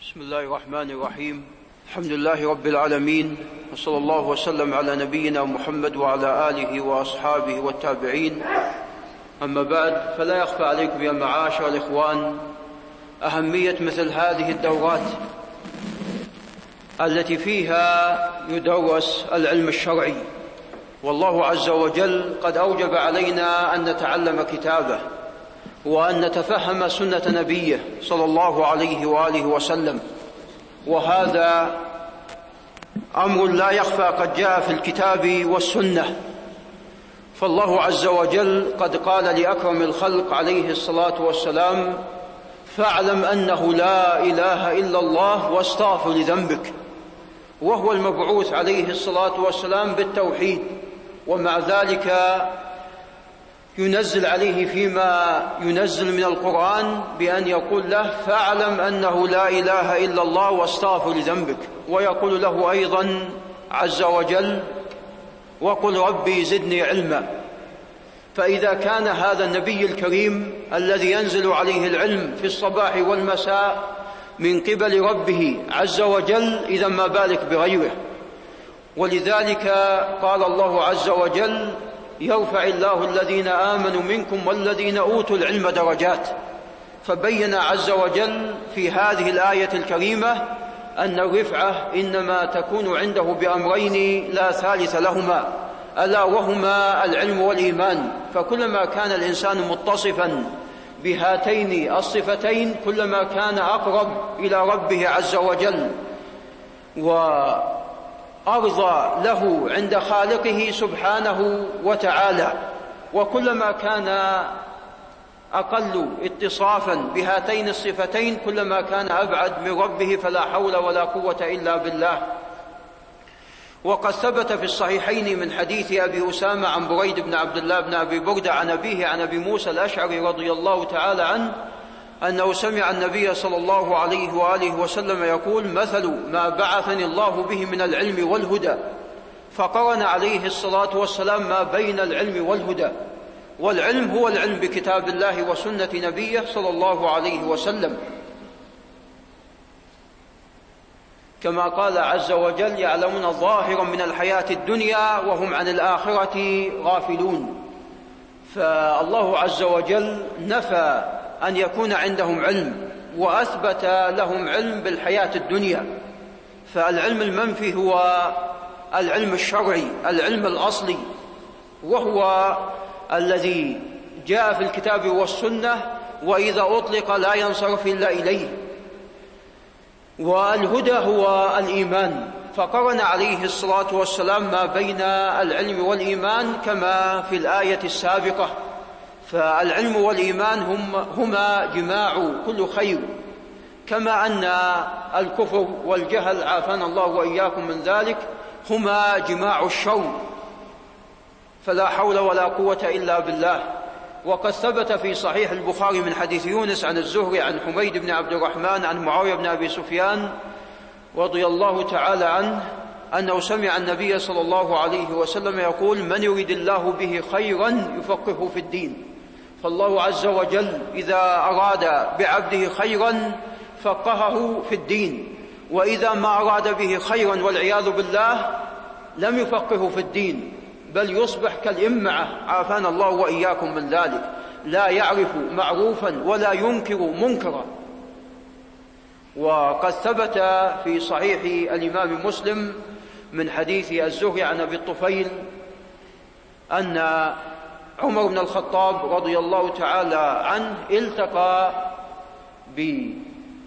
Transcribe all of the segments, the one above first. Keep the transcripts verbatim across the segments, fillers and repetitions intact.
بسم الله الرحمن الرحيم. الحمد لله رب العالمين، وصلى الله وسلم على نبينا محمد وعلى آله وأصحابه والتابعين. أما بعد، فلا يخفى عليكم يا معاشر الإخوان أهمية مثل هذه الدورات التي فيها يدرس العلم الشرعي. والله عز وجل قد أوجب علينا أن نتعلم كتابه وأن نتفهم سنة نبيه صلى الله عليه وآله وسلم، وهذا أمر لا يخفى، قد جاء في الكتاب والسنة. فالله عز وجل قد قال لأكرم الخلق عليه الصلاة والسلام: فاعلم أنه لا إله إلا الله واستغفر لذنبك. وهو المبعوث عليه الصلاة والسلام بالتوحيد، ومع ذلك ينزل عليه فيما ينزل من القرآن بأن يقول له: فاعلم أنه لا إله إلا الله واستغفر لذنبك. ويقول له أيضا عز وجل: وقل ربي زدني علما. فإذا كان هذا النبي الكريم الذي ينزل عليه العلم في الصباح والمساء من قبل ربه عز وجل، إذا ما بالك بغيره. ولذلك قال الله عز وجل: يرفع الله الذين آمنوا منكم والذين أوتوا العلم درجات. فبين عز وجل في هذه الآية الكريمة أن الرفعة إنما تكون عنده بأمرين لا ثالث لهما، ألا وهما العلم والإيمان. فكلما كان الإنسان متصفا بهاتين الصفتين كلما كان أقرب إلى ربه عز وجل، وأرضى له عند خالقه سبحانه وتعالى. وكلما كان أقل اتصافا بهاتين الصفتين كلما كان أبعد من ربه، فلا حول ولا قوة إلا بالله. وقد ثبت في الصحيحين من حديث أبي أسامة عن بريد بن عبد الله بن أبي بردة عن أبيه عن أبي موسى الأشعري رضي الله تعالى عنه أنه سمع النبي صلى الله عليه وآله وسلم يقول: مثل ما بعثني الله به من العلم والهدى. فقرن عليه الصلاة والسلام ما بين العلم والهدى. والعلم هو العلم بكتاب الله وسنة نبيه صلى الله عليه وسلم، كما قال عز وجل: يعلمون ظاهرا من الحياة الدنيا وهم عن الآخرة غافلون. فالله عز وجل نفى أن يكون عندهم علم وأثبت لهم علم بالحياة الدنيا. فالعلم المنفي هو العلم الشرعي، العلم الأصلي، وهو الذي جاء في الكتاب والسنة، وإذا أطلق لا ينصرف إلا إليه. والهدى هو الإيمان، فقرن عليه الصلاة والسلام ما بين العلم والإيمان كما في الآية السابقة. فالعلم والإيمان هم هما جماع كل خير، كما أن الكفر والجهل عافانا الله وإياكم من ذلك هما جماع الشر. فلا حول ولا قوة إلا بالله. وقد ثبت في صحيح البخاري من حديث يونس عن الزهري عن حميد بن عبد الرحمن عن معاوية بن أبي سفيان رضي الله تعالى عنه أنه سمع النبي صلى الله عليه وسلم يقول: من يريد الله به خيرا يفقهه في الدين. فالله عز وجل إذا أراد بعبده خيرا فقهه في الدين، وإذا ما أراد به خيرا والعياذ بالله لم يفقهه في الدين، بل يصبح كالإمعة عافانا الله وإياكم من ذلك، لا يعرف معروفا ولا ينكر منكرا. وقد ثبت في صحيح الإمام مسلم من حديث الزهري عن أبي الطفيل أن عمر بن الخطاب رضي الله تعالى عنه التقى بمن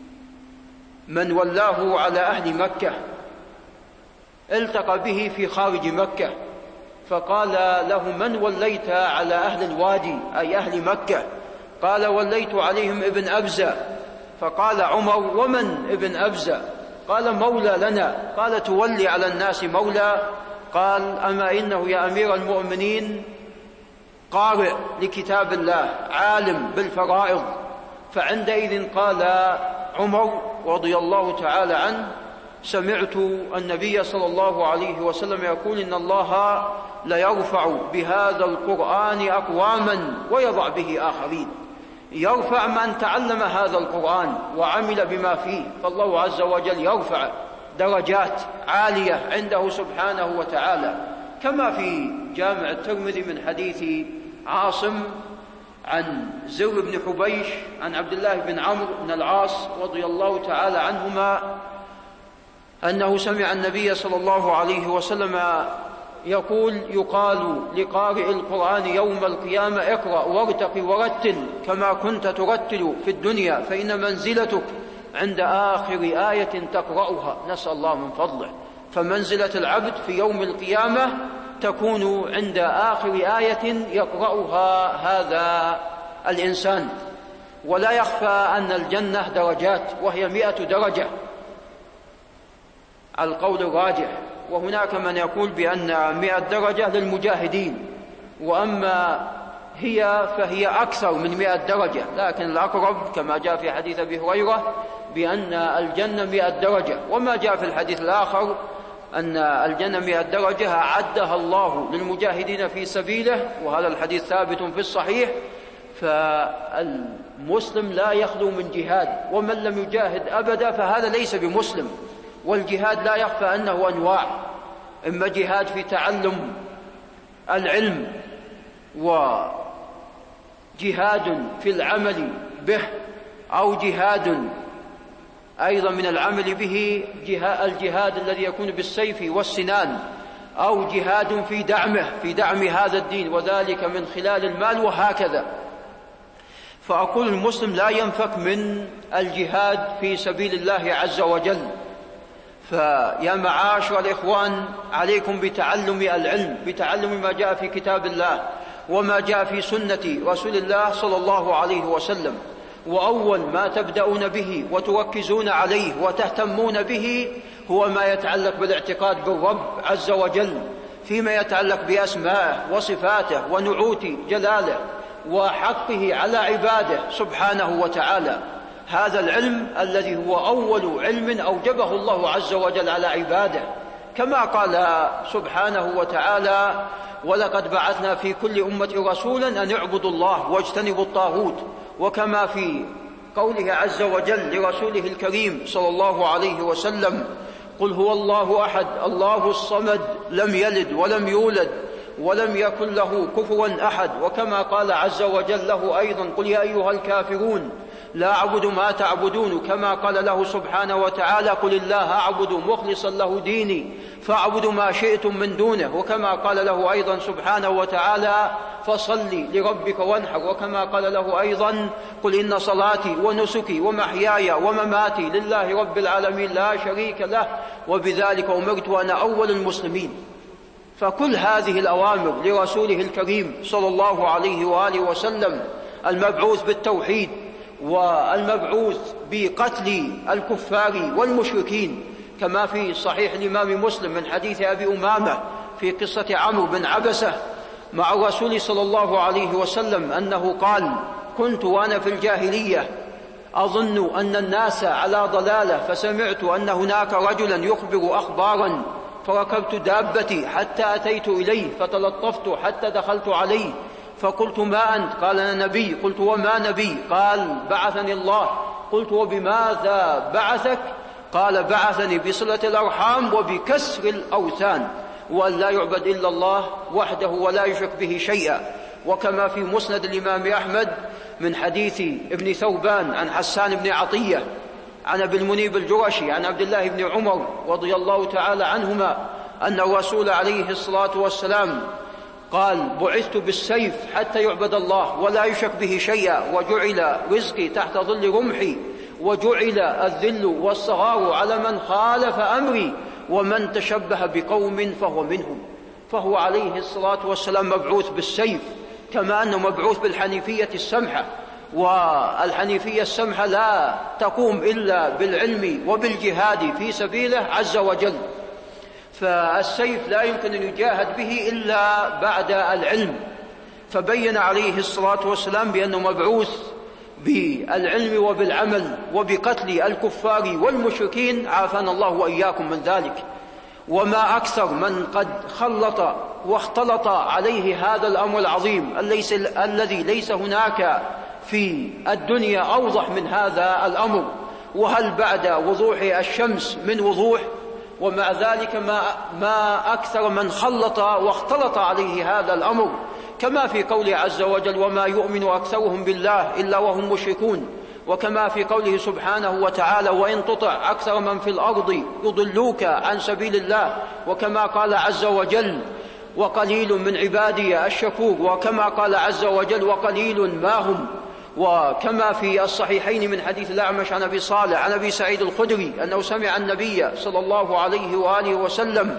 ولاه على أهل مكة، التقى به في خارج مكة، فقال له: من وليت على أهل الوادي أي أهل مكة؟ قال: وليت عليهم ابن أبزة. فقال عمر: ومن ابن أبزة؟ قال: مولى لنا. قال: تولي على الناس مولى؟ قال: أما إنه يا أمير المؤمنين قارئ لكتاب الله عالم بالفرائض. فعندئذ قال عمر رضي الله تعالى عنه: سمعت النبي صلى الله عليه وسلم يقول: إن الله لا يرفع بهذا القرآن أقواما ويضع به آخرين. يرفع من تعلم هذا القرآن وعمل بما فيه، فالله عز وجل يرفع درجات عالية عنده سبحانه وتعالى، كما في جامع الترمذي من حديث عاصم عن زر بن حبيش عن عبد الله بن عمرو بن العاص رضي الله تعالى عنهما أنه سمع النبي صلى الله عليه وسلم يقول: يقال لقارئ القرآن يوم القيامة: اقرأ وارتق ورتل كما كنت ترتل في الدنيا، فإن منزلتك عند آخر آية تقرأها. نسأل الله من فضله. فمنزلة العبد في يوم القيامة تكون عند آخر آية يقرأها هذا الإنسان. ولا يخفى أن الجنة درجات، وهي مئة درجة على القول الراجح، وهناك من يقول بأن مئة درجة للمجاهدين، وأما هي فهي أكثر من مئة درجة، لكن الأقرب كما جاء في حديث أبي هريرة بأن الجنة مئة درجة، وما جاء في الحديث الآخر أن الجنة مئة درجة أعدها الله للمجاهدين في سبيله، وهذا الحديث ثابت في الصحيح. فالمسلم لا يخلو من جهاد، ومن لم يجاهد أبدا فهذا ليس بمسلم. والجهاد لا يخفى أنه أنواع، إما جهاد في تعلم العلم، وجهاد في العمل به، أو جهاد أيضا من العمل به الجهاد الذي يكون بالسيف والسنان، أو جهاد في دعمه في دعم هذا الدين، وذلك من خلال المال، وهكذا. فأقول المسلم لا ينفك من الجهاد في سبيل الله عز وجل. فيا معاشر الإخوان، عليكم بتعلم العلم، بتعلم ما جاء في كتاب الله وما جاء في سنة رسول الله صلى الله عليه وسلم. وأول ما تبدأون به وتركزون عليه وتهتمون به هو ما يتعلق بالاعتقاد بالرب عز وجل، فيما يتعلق بأسمائه وصفاته ونعوت جلاله وحقه على عباده سبحانه وتعالى. هذا العلم الذي هو أول علم أوجبه الله عز وجل على عباده، كما قال سبحانه وتعالى: ولقد بعثنا في كل أمة رسولا أن اعبدوا الله واجتنبوا الطاغوت. وكما في قوله عز وجل لرسوله الكريم صلى الله عليه وسلم: قل هو الله أحد الله الصمد لم يلد ولم يولد ولم يكن له كفوا أحد. وكما قال عز وجل له أيضا: قل يا أيها الكافرون لا أعبد ما تعبدون. كما قال له سبحانه وتعالى: قل الله أعبد مخلصا له ديني فاعبدوا ما شئتم من دونه. وكما قال له أيضا سبحانه وتعالى: فصل لربك وانحر. وكما قال له أيضا: قل إن صلاتي ونسكي ومحياي ومماتي لله رب العالمين لا شريك له وبذلك أمرت وأنا أول المسلمين. فكل هذه الأوامر لرسوله الكريم صلى الله عليه وآله وسلم، المبعوث بالتوحيد والمبعوث بقتل الكفار والمشركين، كما في صحيح الإمام مسلم من حديث أبي أمامة في قصة عمرو بن عبسة مع الرسول صلى الله عليه وسلم أنه قال: كنت وأنا في الجاهلية أظن أن الناس على ضلالة، فسمعت أن هناك رجلا يخبر أخبارا، فركبت دابتي حتى أتيت إليه فتلطفت حتى دخلت عليه، فقلت: ما أنت؟ قال: أنا نبي. قلت: وما نبي؟ قال: بعثني الله. قلت: وبماذا بعثك؟ قال: بعثني بصلة الأرحام وبكسر الأوثان، وأن لا يعبد إلا الله وحده ولا يشرك به شيئا. وكما في مسند الإمام أحمد من حديث ابن ثوبان عن حسان بن عطية عن أبي المنيب الجرشي عن عبد الله بن عمر رضي الله تعالى عنهما أن الرسول عليه الصلاة والسلام قال: بعثت بالسيف حتى يعبد الله ولا يشرك به شيئا، وجعل رزقي تحت ظل رمحي، وجعل الذل والصغار على من خالف أمري، ومن تشبه بقوم فهو منهم. فهو عليه الصلاة والسلام مبعوث بالسيف، كما أنه مبعوث بالحنيفية السمحة، والحنيفية السمحة لا تقوم إلا بالعلم وبالجهاد في سبيله عز وجل. فالسيف لا يمكن أن يجاهد به إلا بعد العلم. فبين عليه الصلاة والسلام بأنه مبعوث بالعلم وبالعمل وبقتل الكفار والمشركين، عافانا الله وإياكم من ذلك. وما أكثر من قد خلط واختلط عليه هذا الأمر العظيم الذي ليس هناك في الدنيا أوضح من هذا الأمر؟ وهل بعد وضوح الشمس من وضوح؟ ومع ذلك ما, ما أكثر من خلط واختلط عليه هذا الأمر، كما في قوله عز وجل: وما يؤمن أكثرهم بالله إلا وهم مشركون، وكما في قوله سبحانه وتعالى: وإن تطع أكثر من في الأرض يضلوك عن سبيل الله، وكما قال عز وجل: وقليل من عبادي الشكور، وكما قال عز وجل: وقليل ما هم. وكما في الصحيحين من حديث الأعمش عن أبي صالح عن أبي سعيد الخدري أنه سمع النبي صلى الله عليه وآله وسلم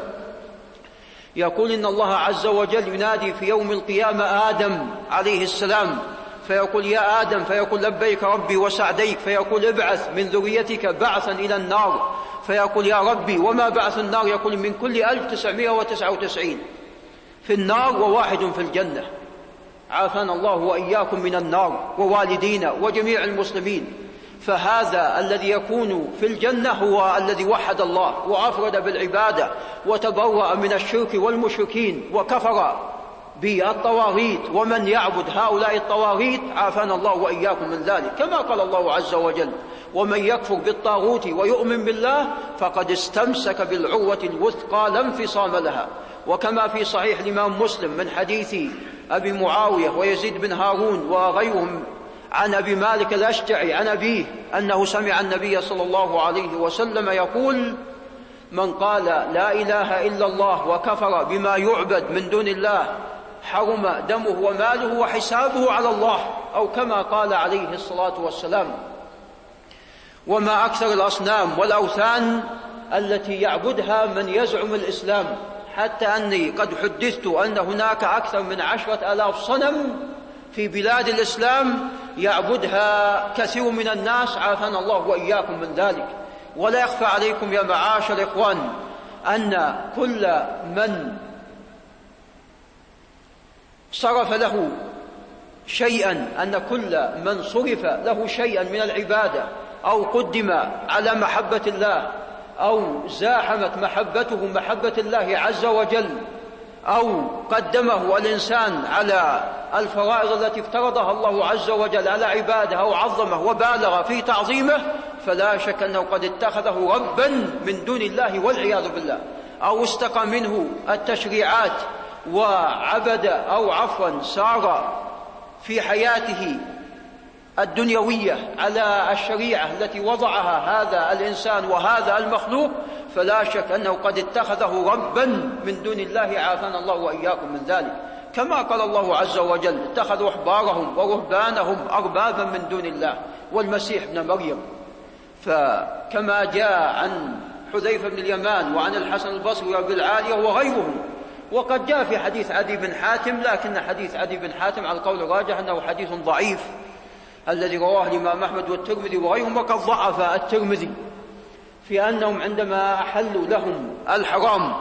يقول: إن الله عز وجل ينادي في يوم القيامة آدم عليه السلام فيقول: يا آدم، فيقول: لبيك ربي وسعديك، فيقول: ابعث من ذريتك بعثا إلى النار، فيقول: يا ربي وما بعث النار؟ يقول: من كل ألف تسعمائة وتسعة وتسعين في النار وواحد في الجنة. عافانا الله وإياكم من النار، ووالدينا وجميع المسلمين. فهذا الذي يكون في الجنة هو الذي وحد الله وأفرد بالعبادة وتبرأ من الشرك والمشركين وكفر بالطواغيت ومن يعبد هؤلاء الطواغيت، عافانا الله وإياكم من ذلك. كما قال الله عز وجل: ومن يكفر بالطاغوت ويؤمن بالله فقد استمسك بالعروة الوثقى لا انفصام لها. وكما في صحيح الإمام مسلم من حديث أبي معاوية ويزيد بن هارون وغيرهم عن أبي مالك الأشجعي عن أبيه أنه سمع النبي صلى الله عليه وسلم يقول: من قال لا إله إلا الله وكفر بما يعبد من دون الله حرم دمه وماله وحسابه على الله، أو كما قال عليه الصلاة والسلام. وما أكثر الأصنام والأوثان التي يعبدها من يزعم الإسلام، حتى أني قد حدثت أن هناك أكثر من عشرة آلاف صنم في بلاد الإسلام يعبدها كثير من الناس، عافانا الله وإياكم من ذلك. ولا يخفى عليكم يا معاشر الإخوان أن كل من صرف له شيئا أن كل من صرف له شيئا من العبادة أو قدم على محبة الله أو زاحمت محبته محبة الله عز وجل أو قدمه الإنسان على الفرائض التي افترضها الله عز وجل على عباده أو عظمه وبالغ في تعظيمه، فلا شك أنه قد اتخذه ربا من دون الله والعياذ بالله، أو استقى منه التشريعات وعبد أو عفوا سار في حياته الدنيوية على الشريعة التي وضعها هذا الإنسان وهذا المخلوق، فلا شك أنه قد اتخذه ربا من دون الله، عافانا الله وإياكم من ذلك. كما قال الله عز وجل: اتخذوا أحبارهم ورهبانهم أربابا من دون الله والمسيح ابن مريم. فكما جاء عن حذيفة بن اليمان وعن الحسن البصري وابن العالية وغيرهم، وقد جاء في حديث عدي بن حاتم، لكن حديث عدي بن حاتم على القول الراجح أنه حديث ضعيف الذي رواه الإمام أحمد والترمذي وغيرهم، وقد ضعف الترمذي في أنهم عندما أحلوا لهم الحرام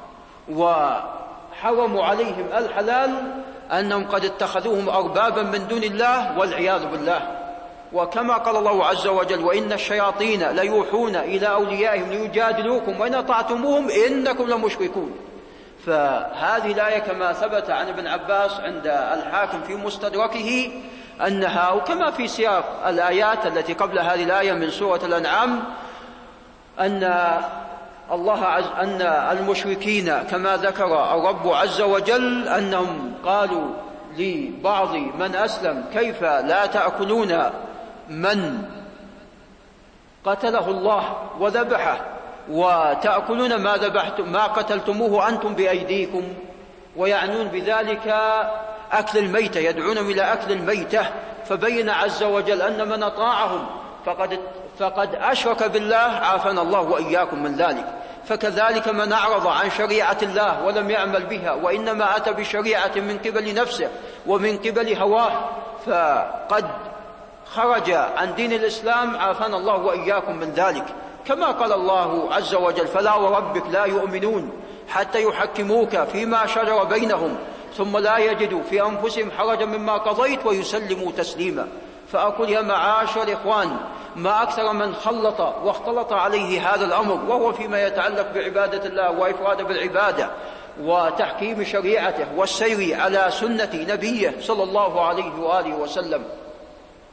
وحرموا عليهم الحلال أنهم قد اتخذوهم أربابا من دون الله والعياذ بالله. وكما قال الله عز وجل: وإن الشياطين ليوحون إلى أوليائهم ليجادلوكم وإن أطعتموهم إنكم لمشركون. فهذه الآية كما ثبت عن ابن عباس عند الحاكم في مستدركه أنها، وكما في سياق الآيات التي قبل هذه الآية من سورة الأنعام، أن الله عز أن المشركين كما ذكر الرب عز وجل أنهم قالوا لبعض من أسلم: كيف لا تأكلون من قتله الله وذبحه وتأكلون ما ذبحتم ما قتلتموه أنتم بأيديكم؟ ويعنون بذلك أكل الميتة، يدعونهم إلى أكل الميتة. فبين عز وجل أن من أطاعهم فقد, فقد أشرك بالله، عافانا الله وإياكم من ذلك. فكذلك من أعرض عن شريعة الله ولم يعمل بها وإنما أتى بشريعة من قبل نفسه ومن قبل هواه فقد خرج عن دين الإسلام، عافانا الله وإياكم من ذلك. كما قال الله عز وجل: فلا وربك لا يؤمنون حتى يحكموك فيما شجر بينهم ثم لا يجدوا في أنفسهم حرجا مما قضيت ويسلموا تسليما. فأقول يا معاشر الإخوان: ما أكثر من خلط واختلط عليه هذا الأمر، وهو فيما يتعلق بعبادة الله وإفراد بالعبادة وتحكيم شريعته والسير على سنة نبيه صلى الله عليه وآله وسلم.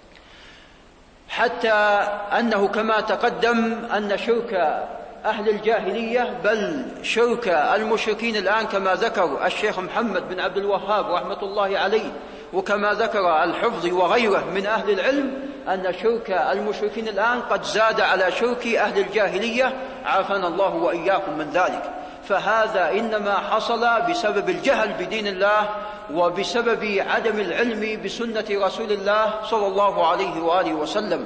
حتى أنه كما تقدم أن شرك أهل الجاهلية بل شرك المشركين الآن كما ذكر الشيخ محمد بن عبد الوهاب رحمة الله عليه، وكما ذكر الحفظ وغيره من أهل العلم، أن شرك المشركين الآن قد زاد على شرك أهل الجاهلية، عافانا الله وإياكم من ذلك. فهذا إنما حصل بسبب الجهل بدين الله وبسبب عدم العلم بسنة رسول الله صلى الله عليه وآله وسلم.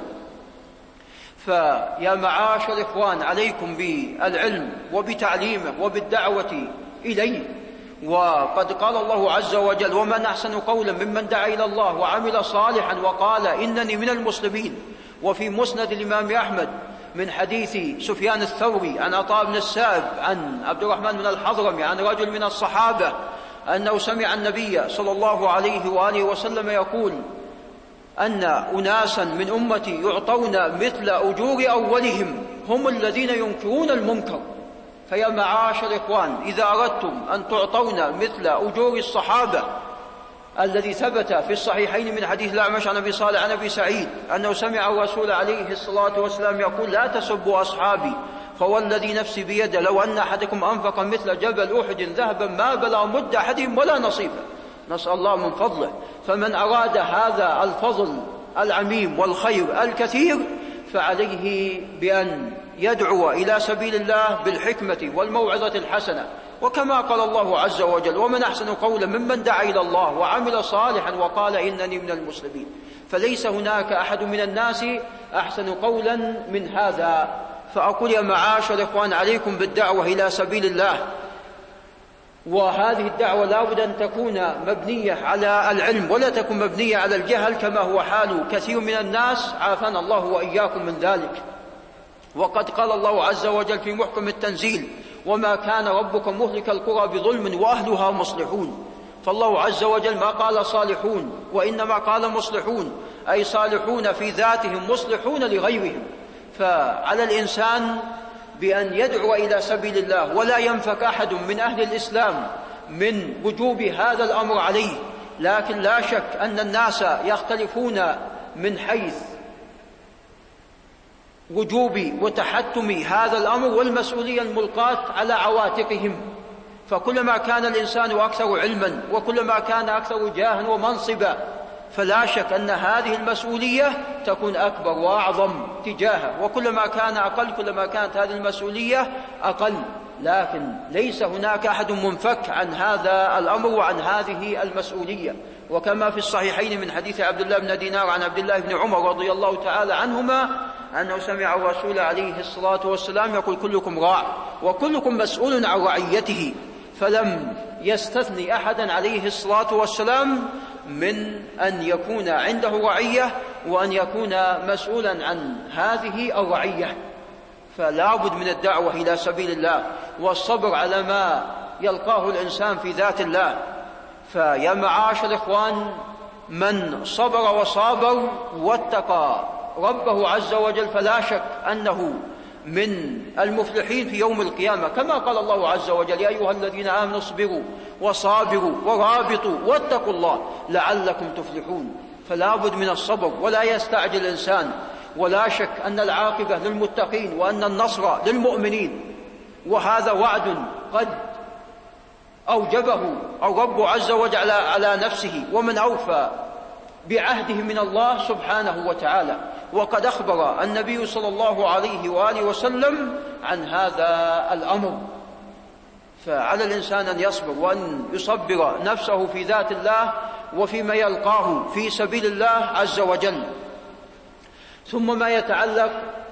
فيا معاشر الإخوان، عليكم بالعلم وبتعليمه وبالدعوة إليه. وقد قال الله عز وجل: ومن أحسن قولا ممن دعا إلى الله وعمل صالحا وقال إنني من المسلمين. وفي مسند الإمام أحمد من حديث سفيان الثوري عن عطاء بن السائب عن عبد الرحمن بن الحضرمي عن رجل من الصحابة أنه سمع النبي صلى الله عليه وآله وسلم يقول أن أناسا من أمتي يعطون مثل أجور أولهم هم الذين ينكرون المنكر. فيا معاشر الإخوان، إذا أردتم أن تعطون مثل أجور الصحابة الذي ثبت في الصحيحين من حديث الأعمش عن أبي صالح عن أبي سعيد أنه سمع الرسول عليه الصلاة والسلام يقول: لا تسبوا أصحابي فوالذي نفسي بيده لو أن أحدكم أنفق مثل جبل أحد ذهبا ما بلغ مد أحدهم ولا نصيبه. نسأل الله من فضله. فمن أراد هذا الفضل العميم والخير الكثير فعليه بأن يدعو إلى سبيل الله بالحكمة والموعظة الحسنة، وكما قال الله عز وجل: ومن أحسن قولا ممن دعا إلى الله وعمل صالحا وقال إنني من المسلمين. فليس هناك أحد من الناس أحسن قولا من هذا. فأقول يا معاشر الإخوان، عليكم بالدعوة إلى سبيل الله، وهذه الدعوة لا بد أن تكون مبنية على العلم ولا تكون مبنية على الجهل كما هو حال كثير من الناس، عافانا الله وإياكم من ذلك. وقد قال الله عز وجل في محكم التنزيل: وما كان ربك مهلك القرى بظلم وأهلها مصلحون. فالله عز وجل ما قال صالحون وإنما قال مصلحون، أي صالحون في ذاتهم مصلحون لغيرهم. فعلى الإنسان بأن يدعو إلى سبيل الله، ولا ينفك أحد من أهل الإسلام من وجوب هذا الأمر عليه. لكن لا شك أن الناس يختلفون من حيث وجوب وتحتم هذا الأمر والمسؤولية الملقاة على عواتقهم. فكلما كان الإنسان أكثر علما وكلما كان أكثر جاها ومنصبا فلا شك أن هذه المسؤولية تكون أكبر وأعظم تجاهه، وكلما كان أقل كلما كانت هذه المسؤولية أقل. لكن ليس هناك أحد منفك عن هذا الأمر وعن هذه المسؤولية. وكما في الصحيحين من حديث عبد الله بن دينار عن عبد الله بن عمر رضي الله تعالى عنهما أنه سمع الرسول عليه الصلاة والسلام يقول: كلكم راع وكلكم مسؤول عن رعيته. فلم يستثني أحدا عليه الصلاة والسلام من أن يكون عنده رعية وأن يكون مسؤولا عن هذه الرعية. فلا بد من الدعوة إلى سبيل الله والصبر على ما يلقاه الإنسان في ذات الله. فيا معاشر الإخوان، من صبر وصابر واتقى ربه عز وجل فلا شك أنه من المفلحين في يوم القيامة، كما قال الله عز وجل: يا أيها الذين آمنوا اصبروا وصابروا ورابطوا واتقوا الله لعلكم تفلحون. فلا بد من الصبر ولا يستعجل الإنسان. ولا شك أن العاقبة للمتقين وأن النصر للمؤمنين، وهذا وعد قد أوجبه الرب عز وجل على نفسه، ومن أوفى بعهده من الله سبحانه وتعالى. وقد أخبر النبي صلى الله عليه وآله وسلم عن هذا الأمر. فعلى الإنسان أن يصبر وأن يصبر نفسه في ذات الله وفيما يلقاه في سبيل الله عز وجل. ثم ما يتعلق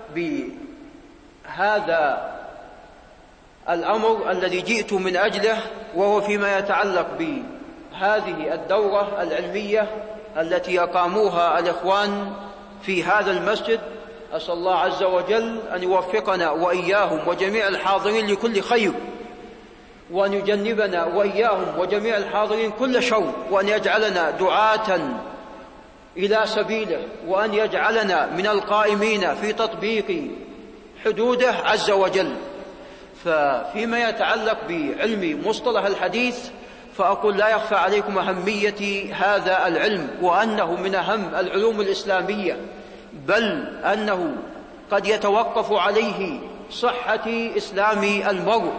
بهذا الأمر الذي جئت من أجله، وهو فيما يتعلق بهذه الدورة العلمية التي أقاموها الإخوان في هذا المسجد. أسأل الله عز وجل أن يوفقنا وإياهم وجميع الحاضرين لكل خير، وأن يجنبنا وإياهم وجميع الحاضرين كل شر، وأن يجعلنا دعاة إلى سبيله، وأن يجعلنا من القائمين في تطبيق حدوده عز وجل. ففيما يتعلق بعلم مصطلح الحديث فأقول لا يخفى عليكم أهمية هذا العلم، وأنه من أهم العلوم الإسلامية، بل أنه قد يتوقف عليه صحة إسلام المرء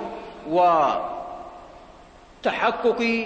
وتحقق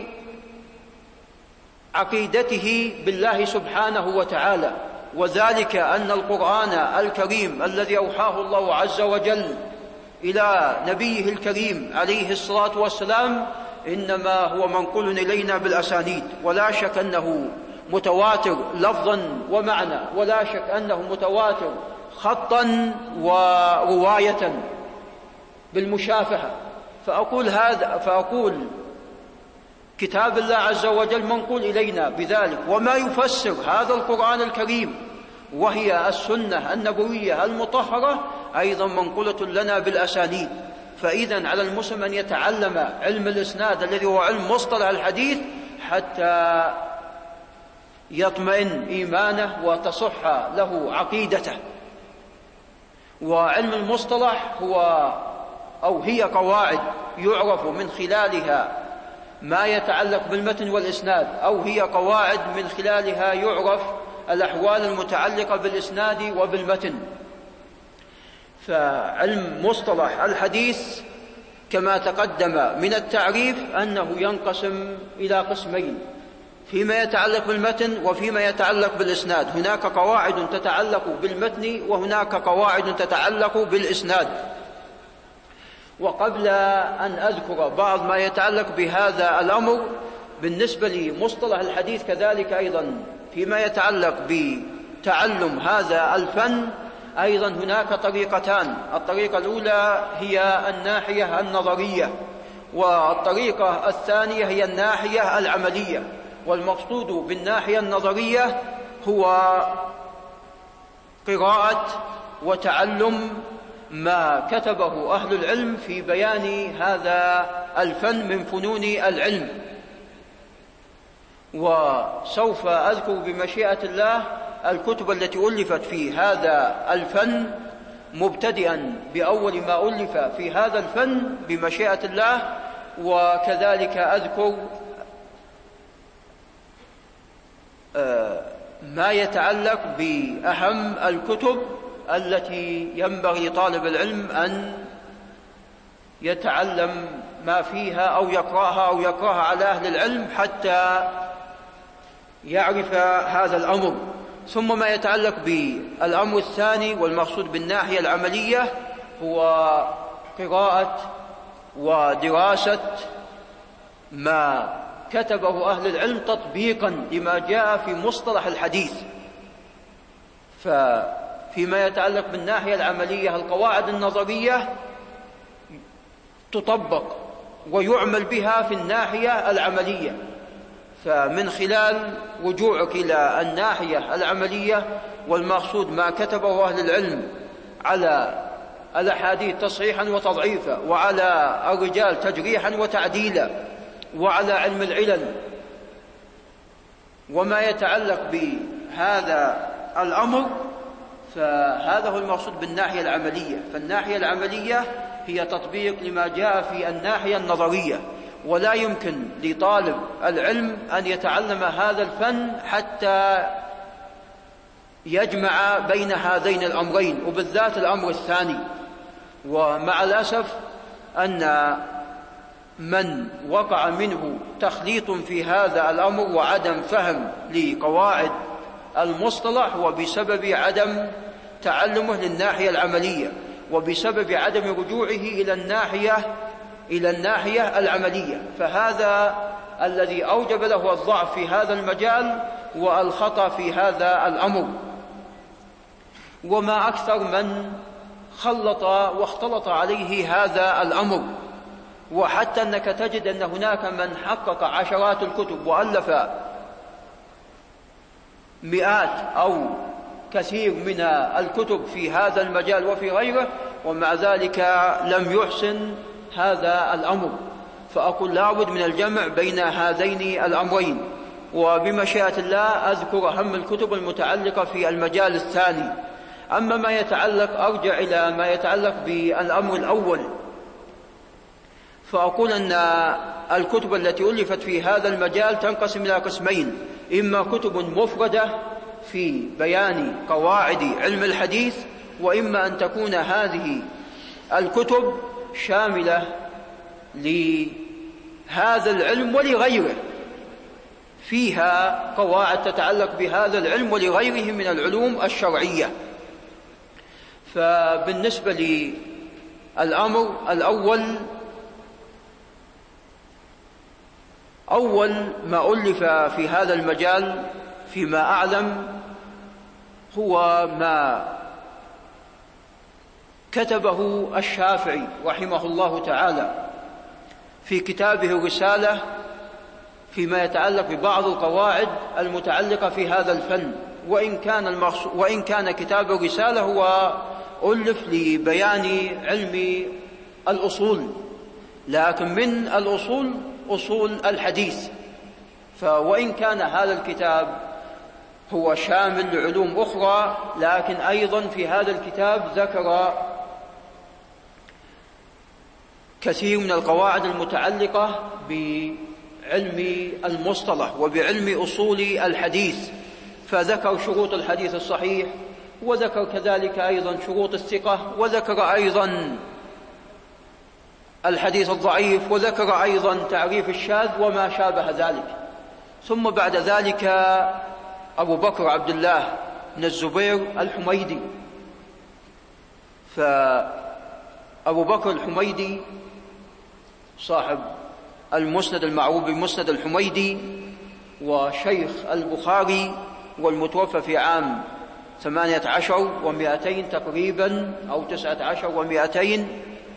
عقيدته بالله سبحانه وتعالى، وذلك أن القرآن الكريم الذي أوحاه الله عز وجل إلى نبيه الكريم عليه الصلاة والسلام إنما هو منقول إلينا بالأسانيد، ولا شك أنه متواتر لفظا ومعنى، ولا شك أنه متواتر خطا ورواية بالمشافهة. فأقول هذا فأقول كتاب الله عز وجل منقول إلينا بذلك، وما يفسر هذا القرآن الكريم وهي السنة النبوية المطهرة أيضا منقولة لنا بالأسانيد. فإذن على المسلم أن يتعلم علم الإسناد الذي هو علم مصطلح الحديث حتى يطمئن إيمانه وتصح له عقيدته. وعلم المصطلح هو أو هي قواعد يعرف من خلالها ما يتعلق بالمتن والإسناد، أو هي قواعد من خلالها يعرف الأحوال المتعلقة بالإسناد وبالمتن. فعلم مصطلح الحديث كما تقدم من التعريف أنه ينقسم إلى قسمين فيما يتعلق بالمتن وفيما يتعلق بالإسناد. هناك قواعد تتعلق بالمتن وهناك قواعد تتعلق بالإسناد. وقبل أن أذكر بعض ما يتعلق بهذا الأمر بالنسبة لمصطلح الحديث كذلك أيضا فيما يتعلق بتعلم هذا الفن أيضا هناك طريقتان. الطريقة الأولى هي الناحية النظرية، والطريقة الثانية هي الناحية العملية. والمقصود بالناحية النظرية هو قراءة وتعلم ما كتبه أهل العلم في بيان هذا الفن من فنون العلم. وسوف أذكر بمشيئة الله الكتب التي ألفت في هذا الفن مبتدئا بأول ما ألف في هذا الفن بمشيئة الله، وكذلك أذكر ما يتعلق بأهم الكتب التي ينبغي لطالب العلم أن يتعلم ما فيها أو يقرأها أو يقرأها على أهل العلم حتى يعرف هذا الأمر. ثم ما يتعلق بالأمر الثاني والمقصود بالناحية العملية هو قراءة ودراسة ما كتبه أهل العلم تطبيقا لما جاء في مصطلح الحديث. ففيما يتعلق بالناحية العملية القواعد النظرية تطبق ويعمل بها في الناحية العملية. فمن خلال رجوعك إلى الناحية العملية والمقصود ما كتبه أهل العلم على الأحاديث تصحيحا وتضعيفا، وعلى الرجال تجريحا وتعديلا، وعلى علم العلل وما يتعلق بهذا الأمر، فهذا هو المقصود بالناحية العملية. فالناحية العملية هي تطبيق لما جاء في الناحية النظرية، ولا يمكن لطالب العلم أن يتعلم هذا الفن حتى يجمع بين هذين الأمرين، وبالذات الأمر الثاني. ومع الأسف أن من وقع منه تخليط في هذا الأمر وعدم فهم لقواعد المصطلح وبسبب عدم تعلمه للناحية العملية، وبسبب عدم رجوعه إلى الناحية إلى الناحية العملية. فهذا الذي أوجب له الضعف في هذا المجال والخطأ في هذا الأمر. وما أكثر من خلط واختلط عليه هذا الأمر، وحتى أنك تجد أن هناك من حقق عشرات الكتب وألف مئات أو كثير من الكتب في هذا المجال وفي غيره، ومع ذلك لم يحسن هذا الأمر. فأقول لابد من الجمع بين هذين الأمرين. وبمشيئة الله أذكر أهم الكتب المتعلقة في المجال الثاني. أما ما يتعلق أرجع إلى ما يتعلق بالأمر الأول، فأقول أن الكتب التي ألفت في هذا المجال تنقسم إلى قسمين: إما كتب مفردة في بيان قواعد علم الحديث، وإما أن تكون هذه الكتب شاملة لهذا العلم ولغيره، فيها قواعد تتعلق بهذا العلم ولغيره من العلوم الشرعية. فبالنسبة للأمر الأول، أول ما ألف في هذا المجال فيما أعلم هو ما كتبه الشافعي رحمه الله تعالى في كتابه الرسالة فيما يتعلق ببعض القواعد المتعلقة في هذا الفن، وإن كان, المخصو... وإن كان كتاب الرسالة هو ألف لبيان علم الأصول، لكن من الأصول أصول الحديث. فوإن كان هذا الكتاب هو شامل لعلوم أخرى، لكن أيضا في هذا الكتاب ذكر كثير من القواعد المتعلقة بعلم المصطلح وبعلم أصول الحديث، فذكر شروط الحديث الصحيح، وذكر كذلك أيضا شروط الثقة، وذكر أيضا الحديث الضعيف، وذكر أيضا تعريف الشاذ وما شابه ذلك. ثم بعد ذلك أبو بكر عبد الله بن الزبير الحميدي، فأبو بكر الحميدي صاحب المسند المعروف بمسند الحميدي وشيخ البخاري، والمتوفى في عام ثمانية عشر ومائتين تقريبا أو تسعة عشر ومائتين،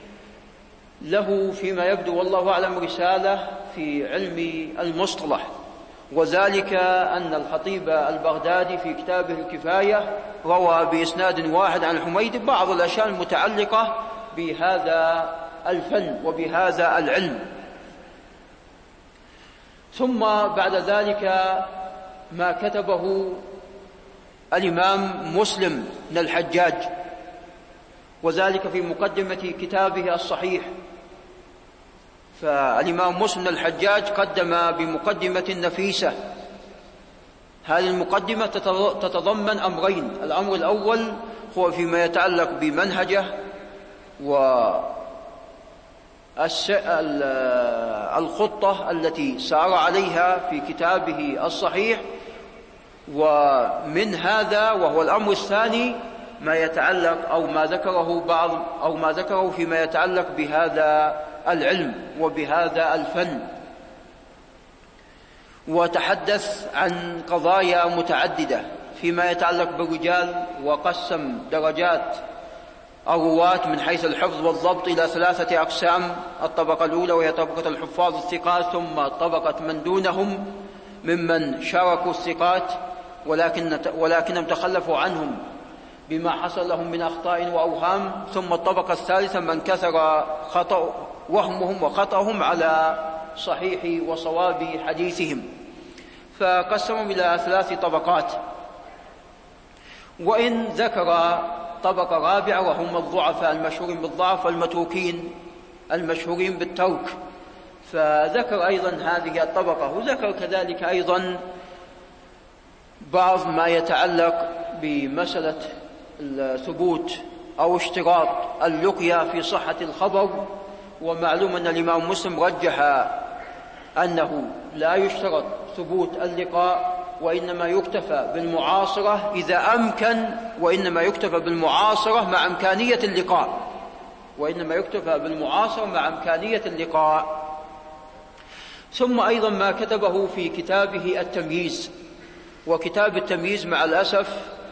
له فيما يبدو والله أعلم رسالة في علم المصطلح، وذلك أن الخطيب البغدادي في كتابه الكفاية روى بإسناد واحد عن الحميدي بعض الأشياء المتعلقة بهذا الفن وبهذا العلم. ثم بعد ذلك ما كتبه الإمام مسلم بن الحجاج، وذلك في مقدمة كتابه الصحيح. فالإمام مسلم بن الحجاج قدم بمقدمة نفيسة. هذه المقدمة تتضمن أمرين: الأمر الأول هو فيما يتعلق بمنهجه والخطة التي سار عليها في كتابه الصحيح، ومن هذا وهو الأمر الثاني ما يتعلق أو ما ذكره بعض أو ما ذكره فيما يتعلق بهذا العلم وبهذا الفن، وتحدث عن قضايا متعددة فيما يتعلق بالرجال، وقسم درجات الرواة من حيث الحفظ والضبط إلى ثلاثة أقسام: الطبقة الأولى وهي طبقة الحفاظ الثقات، ثم طبقة من دونهم ممن شاركوا الثقات ولكن ولكنهم تخلفوا عنهم بما حصل لهم من أخطاء وأوهام، ثم الطبقة الثالثة من كثر خطأ وهمهم وخطأهم على صحيح وصواب حديثهم. فقسموا إلى ثلاث طبقات، وإن ذكر طبقة رابعة وهم الضعفاء المشهورين بالضعف والمتروكين المشهورين بالترك، فذكر أيضا هذه الطبقة، وذكر كذلك أيضا بعض ما يتعلق بمسألة الثبوت أو اشتراط اللقيا في صحة الخبر. ومعلوم أن الإمام مسلم رجح أنه لا يشترط ثبوت اللقاء، وإنما يكتفى بالمعاصرة إذا أمكن، وإنما يكتفى بالمعاصرة مع إمكانية اللقاء وإنما يكتفى بالمعاصرة مع إمكانية اللقاء. ثم أيضا ما كتبه في كتابه التمييز، وكتاب التمييز مع الأسف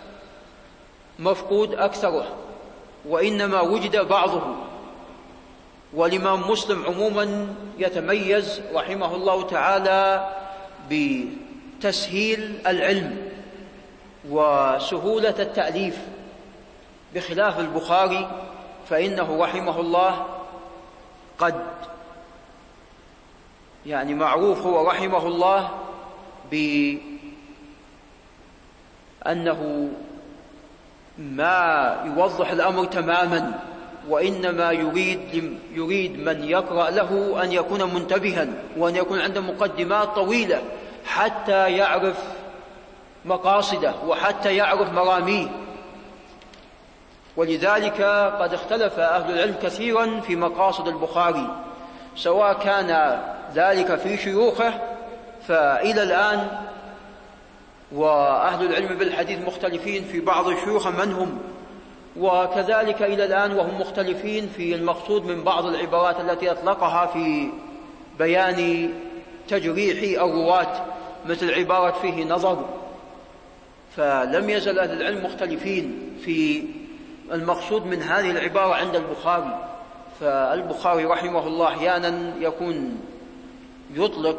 مفقود أكثره، وإنما وجد بعضه. والإمام مسلم عموما يتميز رحمه الله تعالى بتسهيل العلم وسهولة التأليف، بخلاف البخاري فإنه رحمه الله قد يعني معروف هو رحمه الله بأنه ما يوضح الأمر تماما، وإنما يريد, يريد من يقرأ له أن يكون منتبها، وأن يكون عنده مقدمات طويلة حتى يعرف مقاصده وحتى يعرف مراميه. ولذلك قد اختلف أهل العلم كثيرا في مقاصد البخاري، سواء كان ذلك في شيوخه فإلى الآن وأهل العلم بالحديث مختلفين في بعض الشيوخ من هم، وكذلك إلى الآن وهم مختلفين في المقصود من بعض العبارات التي أطلقها في بيان تجريح الرواة، مثل عبارة فيه نظر. فلم يزل أهل العلم مختلفين في المقصود من هذه العبارة عند البخاري. فالبخاري رحمه الله أحيانا يكون يطلق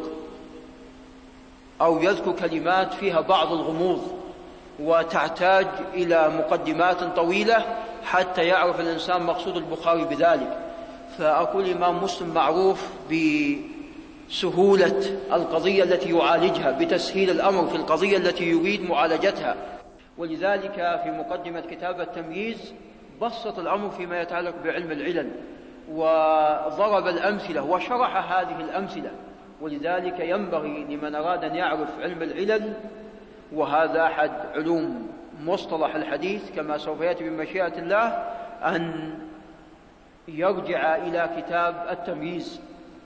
أو يذكر كلمات فيها بعض الغموض وتحتاج إلى مقدمات طويلة حتى يعرف الإنسان مقصود البخاري بذلك. فأقول الإمام مسلم معروف بسهولة القضية التي يعالجها، بتسهيل الأمر في القضية التي يريد معالجتها. ولذلك في مقدمة كتاب التمييز بسط الأمر فيما يتعلق بعلم العلل وضرب الأمثلة وشرح هذه الأمثلة. ولذلك ينبغي لمن أراد أن يعرف علم العلل، وهذا أحد علوم مصطلح الحديث كما سوف يأتي بمشيئة الله، أن يرجع إلى كتاب التمييز.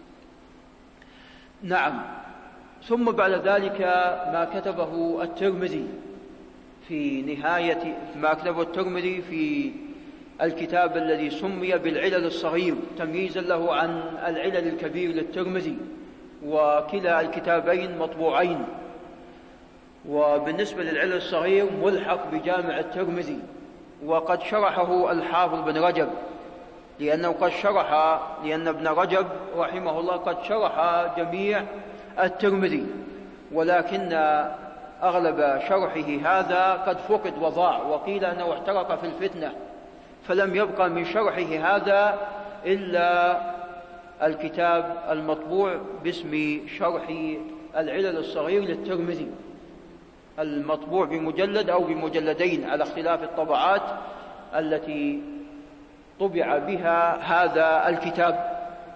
نعم. ثم بعد ذلك ما كتبه الترمذي في نهاية ما كتبه الترمذي في الكتاب الذي سمي بالعلل الصغير تمييزا له عن العلل الكبير للترمذي، وكلا الكتابين مطبوعين. وبالنسبة للعلل الصغير ملحق بجامع الترمذي، وقد شرحه الحافظ بن رجب، لأنه قد شرح لأن ابن رجب رحمه الله قد شرح جميع الترمذي، ولكن أغلب شرحه هذا قد فقد وضاع، وقيل أنه احترق في الفتنة، فلم يبقى من شرحه هذا إلا الكتاب المطبوع باسم شرح العلل الصغير للترمذي، المطبوع بمجلد أو بمجلدين على اختلاف الطبعات التي طبع بها هذا الكتاب.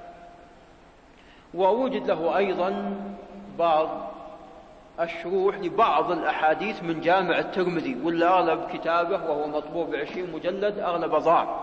ووجد له أيضا بعض الشروح لبعض الأحاديث من جامع الترمذي، ولا أغلب كتابه وهو مطبوع بعشرين مجلد أغلب ضاع،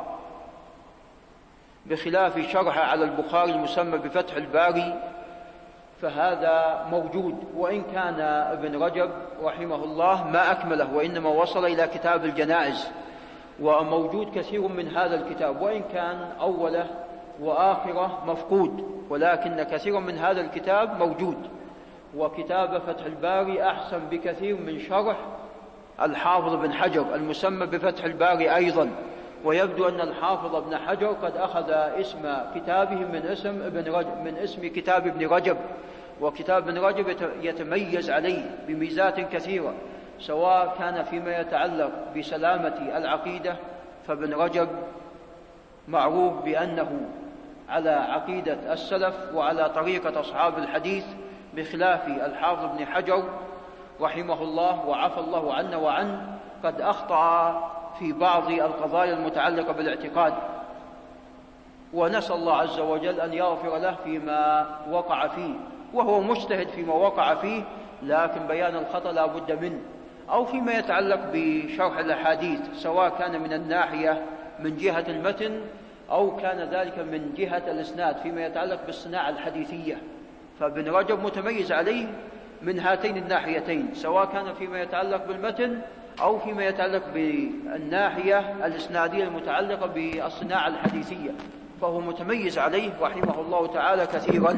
بخلاف شرح على البخاري المسمى بفتح الباري فهذا موجود، وإن كان ابن رجب رحمه الله ما أكمله وإنما وصل إلى كتاب الجنائز، وموجود كثير من هذا الكتاب وإن كان أوله وآخره مفقود، ولكن كثير من هذا الكتاب موجود. وكتاب فتح الباري أحسن بكثير من شرح الحافظ بن حجر المسمى بفتح الباري أيضا، ويبدو أن الحافظ ابن حجر قد أخذ اسم كتابه من اسم ابن رجب من اسم كتاب ابن رجب، وكتاب ابن رجب يتميز عليه بميزات كثيرة، سواء كان فيما يتعلق بسلامة العقيدة، فابن رجب معروف بأنه على عقيدة السلف وعلى طريقة أصحاب الحديث، بخلاف الحافظ ابن حجر رحمه الله وعفى الله عنا وعنه قد أخطأ في بعض القضايا المتعلقة بالاعتقاد، ونسأل الله عز وجل أن يغفر له فيما وقع فيه، وهو مجتهد فيما وقع فيه، لكن بيان الخطأ لا بد منه. أو فيما يتعلق بشرح الأحاديث، سواء كان من الناحية من جهة المتن أو كان ذلك من جهة الإسناد فيما يتعلق بالصناعة الحديثية، فابن رجب متميز عليه من هاتين الناحيتين، سواء كان فيما يتعلق بالمتن أو فيما يتعلق بالناحية الإسنادية المتعلقة بالصناعة الحديثية، فهو متميز عليه رحمه الله تعالى كثيرا.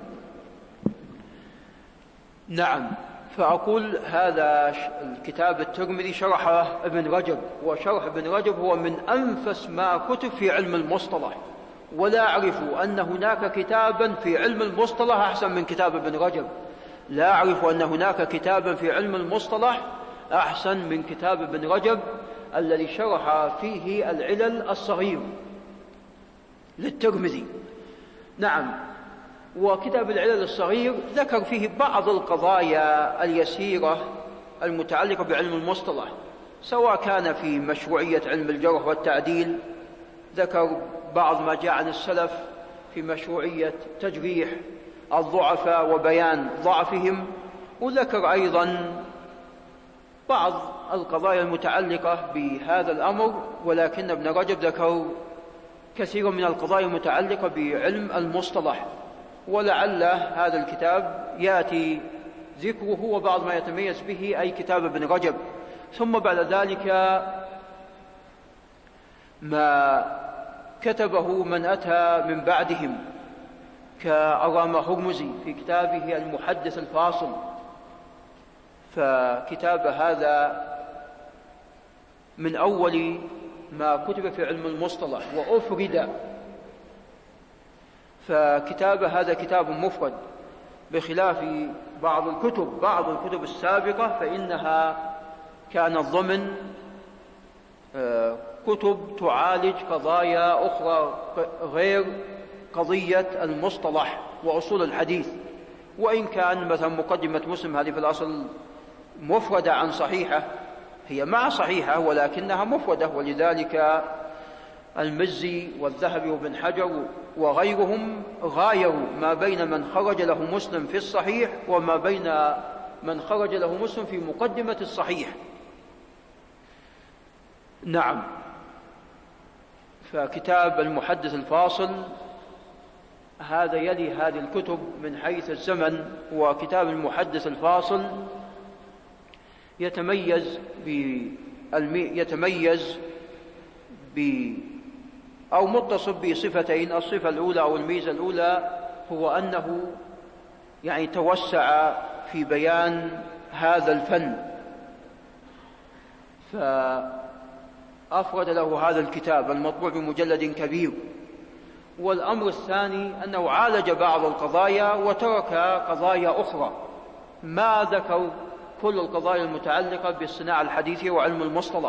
نعم. فأقول هذا الكتاب الترمذي شرحه ابن رجب، وشرح ابن رجب هو من أنفس ما كتب في علم المصطلح، ولا أعرف أن هناك كتابا في علم المصطلح أحسن من كتاب ابن رجب، لا أعرف أن هناك كتابا في علم المصطلح أحسن من كتاب ابن رجب الذي شرح فيه العلل الصغير للترمذي. نعم. وكتاب العلل الصغير ذكر فيه بعض القضايا اليسيرة المتعلقة بعلم المصطلح، سواء كان في مشروعية علم الجرح والتعديل، ذكر بعض ما جاء عن السلف في مشروعية تجريح الضعفاء وبيان ضعفهم، وذكر أيضا بعض القضايا المتعلقة بهذا الأمر، ولكن ابن رجب ذكر كثير من القضايا المتعلقة بعلم المصطلح، ولعل هذا الكتاب يأتي ذكره وبعض ما يتميز به أي كتاب ابن رجب. ثم بعد ذلك ما كتبه من أتى من بعدهم كأرام هرمزي في كتابه المحدث الفاصل، فكتاب هذا من أول ما كتب في علم المصطلح وأفرد، فكتاب هذا كتاب مفرد، بخلاف بعض الكتب بعض الكتب السابقة فإنها كانت ضمن كتب تعالج قضايا أخرى غير قضية المصطلح وأصول الحديث، وإن كان مثلا مقدمة مسلم هذه في الأصل مفردة عن صحيحة، هي مع صحيحة ولكنها مفردة، ولذلك المزي والذهبي وابن حجر وغيرهم غايروا ما بين من خرج له مسلم في الصحيح وما بين من خرج له مسلم في مقدمة الصحيح. نعم، فكتاب المحدث الفاصل هذا يلي هذه الكتب من حيث الزمن، وكتاب المحدث الفاصل يتميز يتميز ب أو متصف بصفتين. الصفة الأولى أو الميزة الأولى هو أنه يعني توسع في بيان هذا الفن، فأفرد له هذا الكتاب المطبوع بمجلد كبير. والأمر الثاني أنه عالج بعض القضايا وترك قضايا أخرى، ما ذكر كل القضايا المتعلقة بالصناعة الحديثية وعلم المصطلح.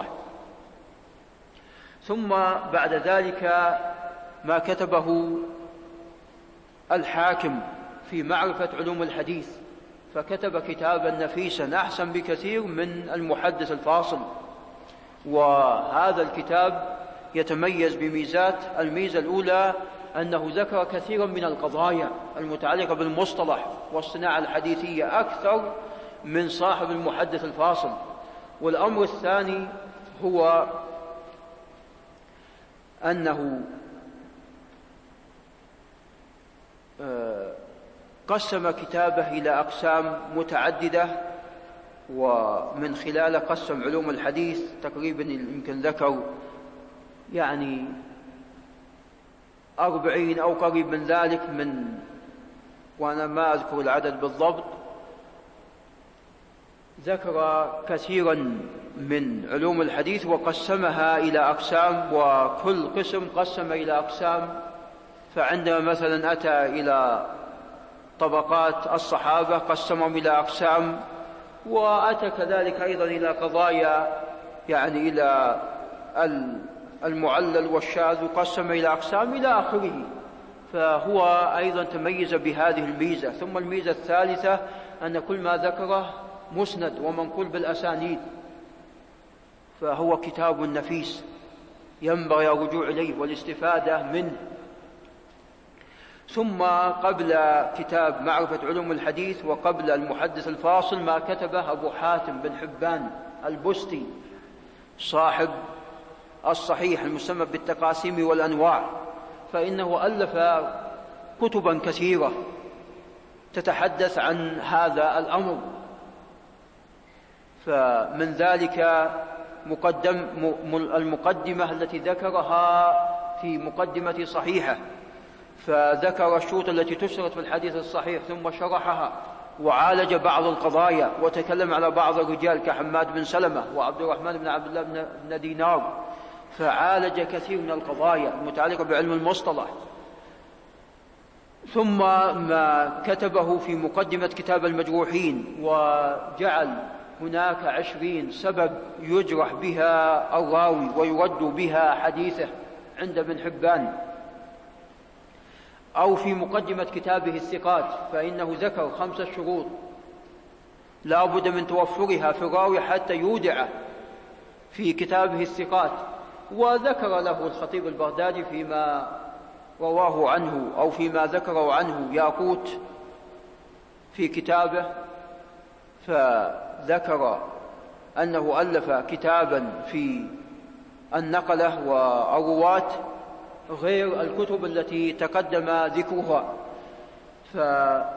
ثم بعد ذلك ما كتبه الحاكم في معرفة علوم الحديث، فكتب كتابا نفيسا أحسن بكثير من المحدث الفاصل، وهذا الكتاب يتميز بميزات. الميزة الأولى أنه ذكر كثيرا من القضايا المتعلقة بالمصطلح والصناعة الحديثية أكثر من صاحب المحدث الفاصل. والأمر الثاني هو أنه قسم كتابه إلى أقسام متعددة، ومن خلال قسم علوم الحديث تقريبا يمكن ذكر يعني أربعين أو قريب من ذلك، من وأنا ما أذكر العدد بالضبط، ذكر كثيرا من علوم الحديث وقسمها إلى أقسام، وكل قسم قسم إلى أقسام. فعندما مثلا أتى إلى طبقات الصحابة قسمهم إلى أقسام، وأتى كذلك أيضا إلى قضايا يعني إلى المعلل والشاذ وقسم إلى أقسام إلى آخره. فهو أيضا تميز بهذه الميزة. ثم الميزة الثالثة أن كل ما ذكره مسند ومنقول بالأسانيد، فهو كتاب نفيس ينبغي الرجوع إليه والاستفادة منه. ثم قبل كتاب معرفة علوم الحديث وقبل المحدث الفاصل ما كتبه أبو حاتم بن حبان البستي صاحب الصحيح المسمى بالتقاسيم والأنواع، فإنه ألف كتبا كثيرة تتحدث عن هذا الأمر. فمن ذلك مقدم المقدمة التي ذكرها في مقدمة صحيحة، فذكر الشروط التي تشترط في الحديث الصحيح ثم شرحها وعالج بعض القضايا وتكلم على بعض الرجال كحماد بن سلمة وعبد الرحمن بن عبد الله بن دينار، فعالج كثير من القضايا المتعلقة بعلم المصطلح. ثم ما كتبه في مقدمة كتاب المجروحين، وجعل هناك عشرين سبب يجرح بها الراوي ويرد بها حديثه عند ابن حبان. أو في مقدمة كتابه الثقات، فإنه ذكر خمسة شروط لا بد من توفرها في الراوي حتى يودع في كتابه الثقات. وذكر له الخطيب البغدادي فيما رواه عنه أو فيما ذكره عنه ياقوت في كتابه، فذكر أنه ألف كتابا في النقلة والرواة غير الكتب التي تقدم ذكرها. فكل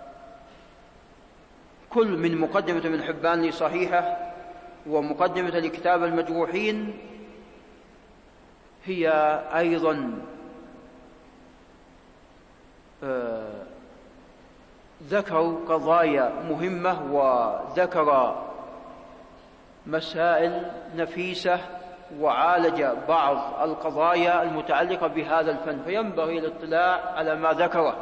من مقدمة ابن حبان لصحيحة ومقدمة لكتاب المجروحين هي أيضا ذكر قضايا مهمة وذكر مسائل نفيسة وعالج بعض القضايا المتعلقة بهذا الفن، فينبغي الاطلاع على ما ذكره.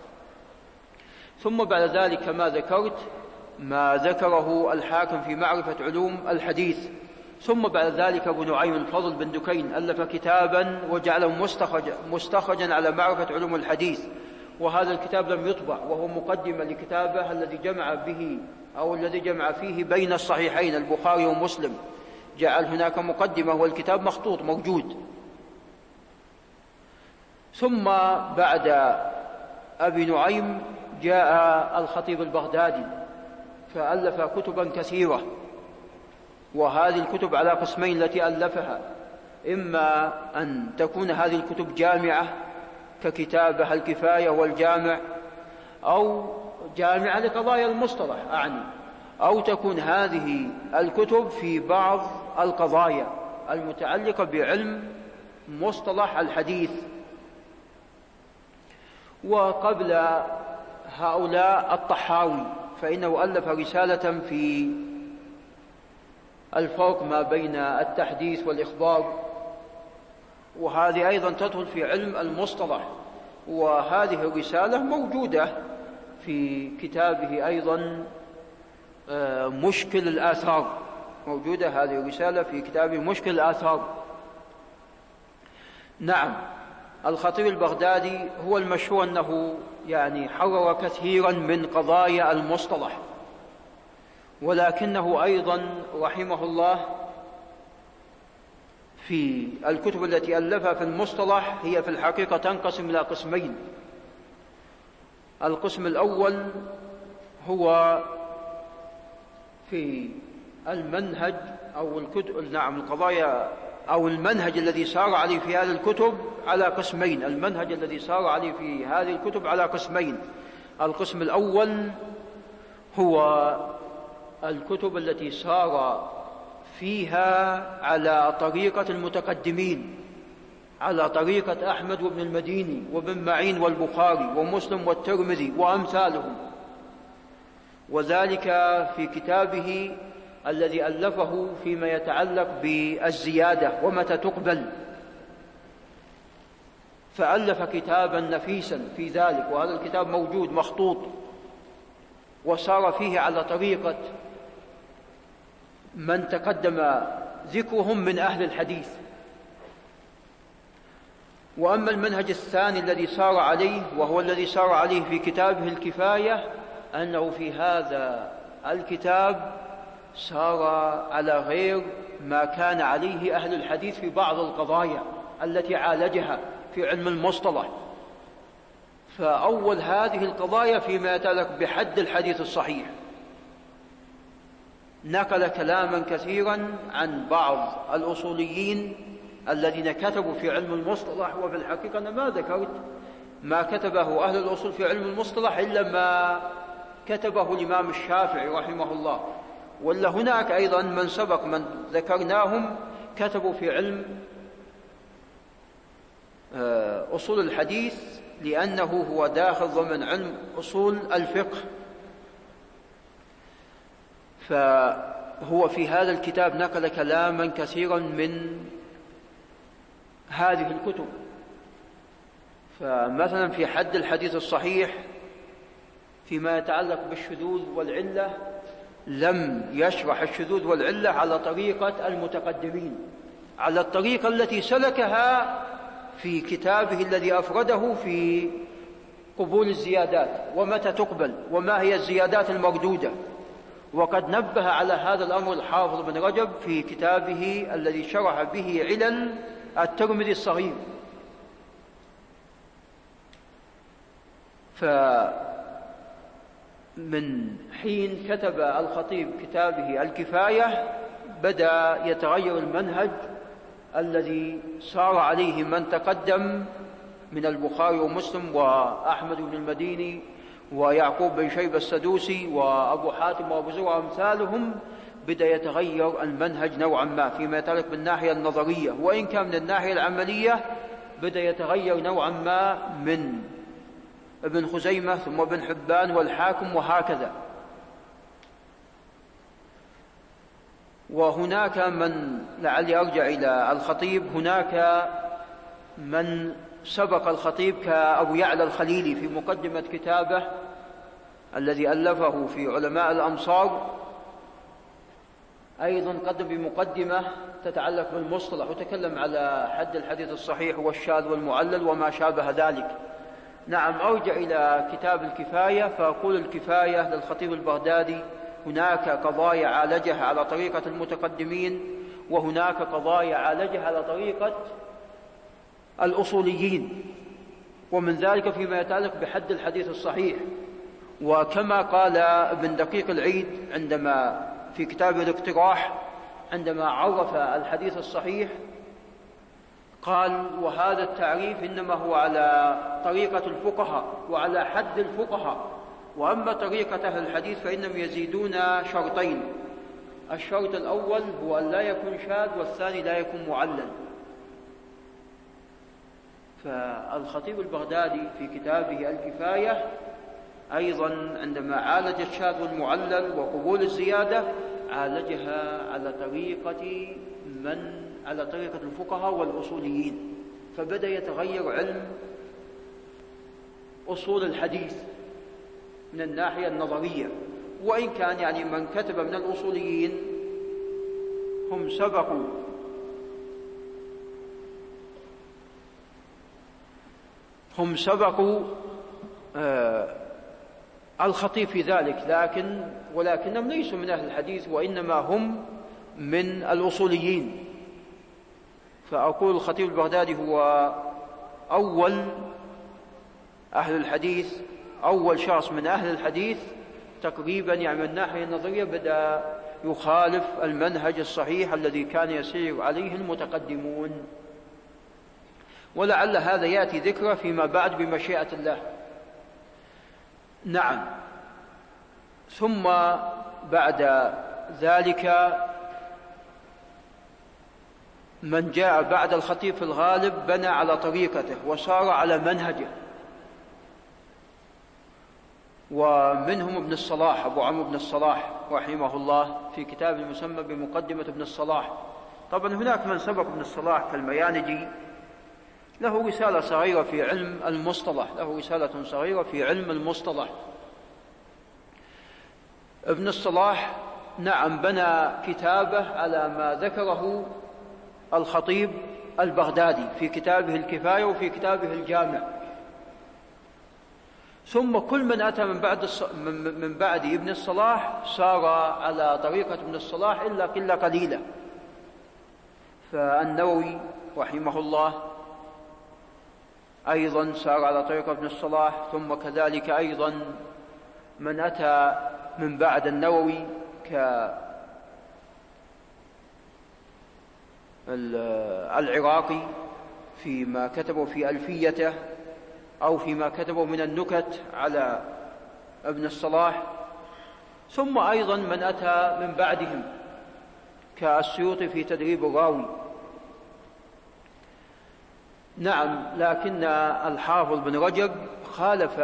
ثم بعد ذلك كما ذكرت ما ذكره الحاكم في معرفة علوم الحديث. ثم بعد ذلك أبو نعيم الفضل بن دكين ألف كتابا وجعله مستخرج مستخرجا على معرفة علوم الحديث، وهذا الكتاب لم يطبع، وهو مقدمة لكتابه الذي جمع به أو الذي جمع فيه بين الصحيحين البخاري ومسلم، جعل هناك مقدمة والكتاب مخطوط موجود. ثم بعد أبي نعيم جاء الخطيب البغدادي فألف كتبا كثيرة، وهذه الكتب على قسمين التي ألفها: إما أن تكون هذه الكتب جامعة ككتابه الكفاية والجامع، أو جامعة لقضايا المصطلح أعني، أو تكون هذه الكتب في بعض القضايا المتعلقة بعلم مصطلح الحديث. وقبل هؤلاء الطحاوي فإنه ألف رسالة في الفرق ما بين التحديث والإخبار، وهذه أيضا تدخل في علم المصطلح، وهذه الرسالة موجودة في كتابه أيضا مشكل الآثار، موجودة هذه الرسالة في كتابه مشكل الآثار. نعم، الخطيب البغدادي هو المشهور أنه يعني حرر كثيرا من قضايا المصطلح، ولكنه أيضا رحمه الله في الكتب التي ألفها في المصطلح هي في الحقيقة تنقسم إلى قسمين. القسم الأول هو في المنهج أو الكتب نعم القضايا أو المنهج الذي سار عليه في هذه الكتب على قسمين. المنهج الذي سار عليه في هذه الكتب على قسمين. القسم الأول هو الكتب التي سار فيها على طريقة المتقدمين، على طريقة أحمد وابن المديني وابن معين والبخاري ومسلم والترمذي وأمثالهم، وذلك في كتابه الذي ألفه فيما يتعلق بالزيادة ومتى تقبل، فألف كتابا نفيسا في ذلك، وهذا الكتاب موجود مخطوط، وسار فيه على طريقة من تقدم ذكرهم من أهل الحديث. وأما المنهج الثاني الذي سار عليه وهو الذي سار عليه في كتابه الكفاية، أنه في هذا الكتاب سار على غير ما كان عليه أهل الحديث في بعض القضايا التي عالجها في علم المصطلح. فأول هذه القضايا فيما يتعلق بحد الحديث الصحيح، نقل كلاما كثيرا عن بعض الأصوليين الذين كتبوا في علم المصطلح، وفي الحقيقة أنا ما ذكرت ما كتبه أهل الأصول في علم المصطلح إلا ما كتبه الإمام الشافعي رحمه الله، ولا هناك أيضا من سبق من ذكرناهم كتبوا في علم أصول الحديث، لأنه هو داخل ضمن علم أصول الفقه. فهو في هذا الكتاب نقل كلاما كثيرا من هذه الكتب. فمثلا في حد الحديث الصحيح فيما يتعلق بالشذوذ والعلة لم يشرح الشذوذ والعلة على طريقة المتقدمين، على الطريقة التي سلكها في كتابه الذي أفرده في قبول الزيادات ومتى تقبل وما هي الزيادات المردودة. وقد نبه على هذا الأمر الحافظ بن رجب في كتابه الذي شرح به علل الترمذي الصغير. فمن حين كتب الخطيب كتابه الكفاية بدأ يتغير المنهج الذي سار عليه من تقدم من البخاري ومسلم وأحمد بن المديني ويعقوب بن شيبة السدوسي وأبو حاتم وأبو زرعة وأمثالهم. بدأ يتغير المنهج نوعا ما فيما يتعلق بالناحية النظرية، وإن كان من الناحية العملية بدأ يتغير نوعا ما من ابن خزيمة ثم ابن حبان والحاكم وهكذا. وهناك من، لعلي أرجع إلى الخطيب، هناك من سبق الخطيب كأبو يعلى الخليلي في مقدمة كتابه الذي ألفه في علماء الأمصار، أيضا قدم بمقدمة تتعلق بالمصطلح وتكلم على حد الحديث الصحيح والشاذ والمعلل وما شابه ذلك. نعم، أرجع إلى كتاب الكفاية فأقول الكفاية للخطيب البغدادي هناك قضايا عالجها على طريقة المتقدمين، وهناك قضايا عالجها على طريقة الأصوليين، ومن ذلك فيما يتعلق بحد الحديث الصحيح. وكما قال ابن دقيق العيد عندما في كتابه الاقتراح عندما عرف الحديث الصحيح قال: وهذا التعريف إنما هو على طريقة الفقهاء وعلى حد الفقهاء، وأما طريقة أهل الحديث فإنهم يزيدون شرطين: الشرط الأول هو أن لا يكون شاذ، والثاني لا يكون معلل. فالخطيب البغدادي في كتابه الكفاية أيضا عندما عالج الشاذ والمعلل وقبول الزيادة عالجها على طريقة من على طريقة الفقهاء والأصوليين، فبدأ يتغير علم أصول الحديث من الناحية النظرية. وإن كان يعني من كتب من الأصوليين هم سبقوا هم سبقوا آه الخطيب في ذلك، لكن ولكنهم ليسوا من أهل الحديث وإنما هم من الأصوليين. فأقول الخطيب البغدادي هو أول أهل الحديث، أول شخص من أهل الحديث تقريبا يعني من الناحية النظرية بدأ يخالف المنهج الصحيح الذي كان يسير عليه المتقدمون، ولعل هذا يأتي ذكره فيما بعد بمشيئة الله. نعم. ثم بعد ذلك من جاء بعد الخطيب في الغالب بنى على طريقته وسار على منهجه، ومنهم ابن الصلاح أبو عمرو بن الصلاح رحمه الله في كتاب المسمى بمقدمة ابن الصلاح. طبعا هناك من سبق ابن الصلاح كالميانجي، له رسالة صغيرة في علم المصطلح له رسالة صغيرة في علم المصطلح. ابن الصلاح نعم بنى كتابه على ما ذكره الخطيب البغدادي في كتابه الكفاية وفي كتابه الجامع. ثم كل من أتى من بعد الص... من بعد ابن الصلاح سار على طريقة ابن الصلاح إلا قلة قليلة. فالنووي رحمه الله أيضا سار على طريقة ابن الصلاح، ثم كذلك أيضا من أتى من بعد النووي كالعراقي فيما كتبه في ألفيته أو فيما كتبه من النكت على ابن الصلاح، ثم أيضا من أتى من بعدهم كالسيوطي في تدريب الراوي. نعم، لكن الحافظ بن رجب خالف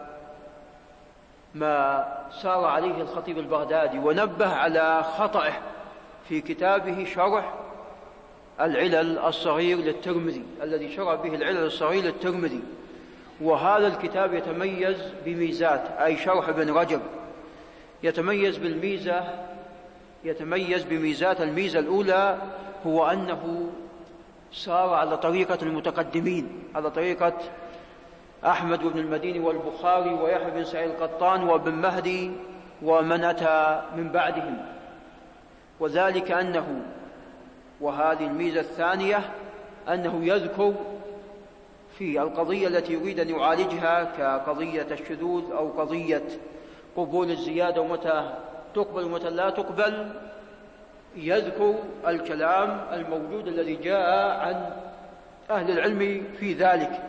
ما سار عليه الخطيب البغدادي ونبه على خطئه في كتابه شرح العلل الصغير للترمذي الذي شرح به العلل الصغير للترمذي. وهذا الكتاب يتميز بميزات، أي شرح ابن رجب يتميز بالميزة يتميز بميزات. الميزة الأولى هو أنه سار على طريقة المتقدمين، على طريقة أحمد بن المديني والبخاري ويحيى بن سعيد القطان وابن مهدي ومن أتى من بعدهم. وذلك أنه وهذه الميزة الثانية أنه يذكر في القضية التي يريد أن يعالجها كقضية الشذوذ أو قضية قبول الزيادة ومتى تقبل ومتى لا تقبل، يذكر الكلام الموجود الذي جاء عن أهل العلم في ذلك،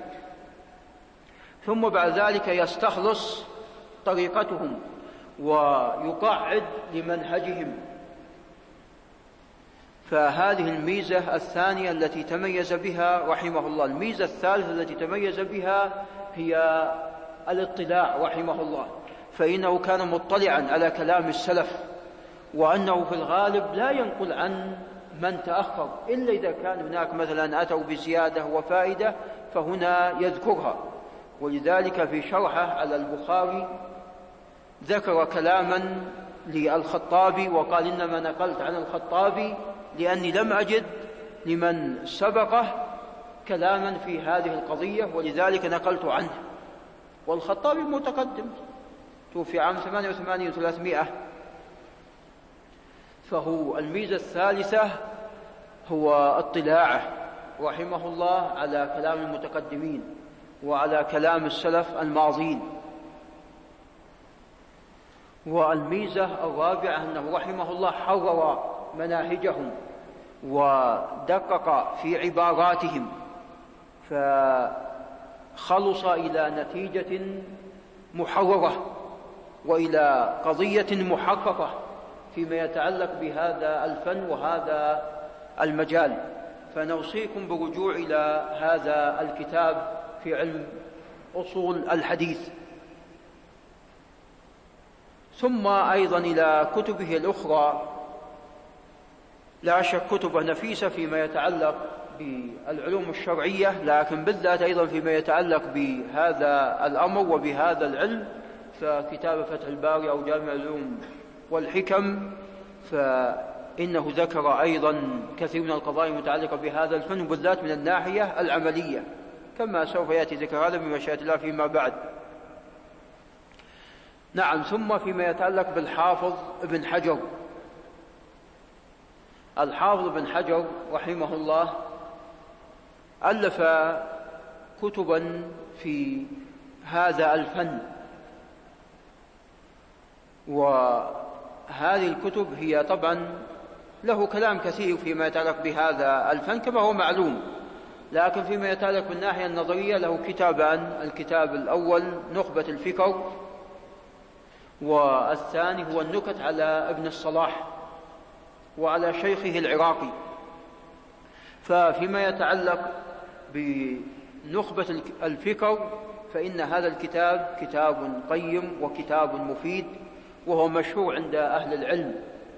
ثم بعد ذلك يستخلص طريقتهم ويقعد لمنهجهم. فهذه الميزة الثانية التي تميز بها رحمه الله. الميزة الثالثة التي تميز بها هي الاطلاع رحمه الله، فإنه كان مطلعا على كلام السلف، وأنه في الغالب لا ينقل عن من تأخر إلا إذا كان هناك مثلا أتوا بزيادة وفائدة فهنا يذكرها. ولذلك في شرحه على البخاري ذكر كلاما للخطابي وقال إنما نقلت عن الخطابي لأني لم أجد لمن سبقه كلاما في هذه القضية ولذلك نقلت عنه. والخطابي متقدم، توفي عام ثمانية وثمانين وثلاثمائة. فهو الميزة الثالثة هو اطلاعه رحمه الله على كلام المتقدمين وعلى كلام السلف الماضين. والميزة الرابعة أنه رحمه الله حرر مناهجهم ودقق في عباراتهم فخلص إلى نتيجة محررة وإلى قضية محققة فيما يتعلق بهذا الفن وهذا المجال. فنوصيكم بالرجوع إلى هذا الكتاب في علم أصول الحديث، ثم أيضا إلى كتبه الأخرى، لا شك كتبه نفيسة فيما يتعلق بالعلوم الشرعية، لكن بالذات أيضا فيما يتعلق بهذا الأمر وبهذا العلم، فكتاب فتح الباري أو جامع العلوم والحكم فإنه ذكر أيضا كثير من القضايا المتعلقة بهذا الفن بالذات من الناحية العملية، كما سوف يأتي ذكر هذا بمشيئة الله فيما بعد. نعم. ثم فيما يتعلق بالحافظ ابن حجر، الحافظ ابن حجر رحمه الله ألف كتبا في هذا الفن، وهذه الكتب هي طبعا له كلام كثير فيما يتعلق بهذا الفن كما هو معلوم، لكن فيما يتعلق بالناحية النظرية له كتابان. الكتاب الأول نخبة الفكر، والثاني هو النكت على ابن الصلاح وعلى شيخه العراقي. ففيما يتعلق بنخبة الفكر فإن هذا الكتاب كتاب قيم وكتاب مفيد وهو مشهور عند أهل العلم.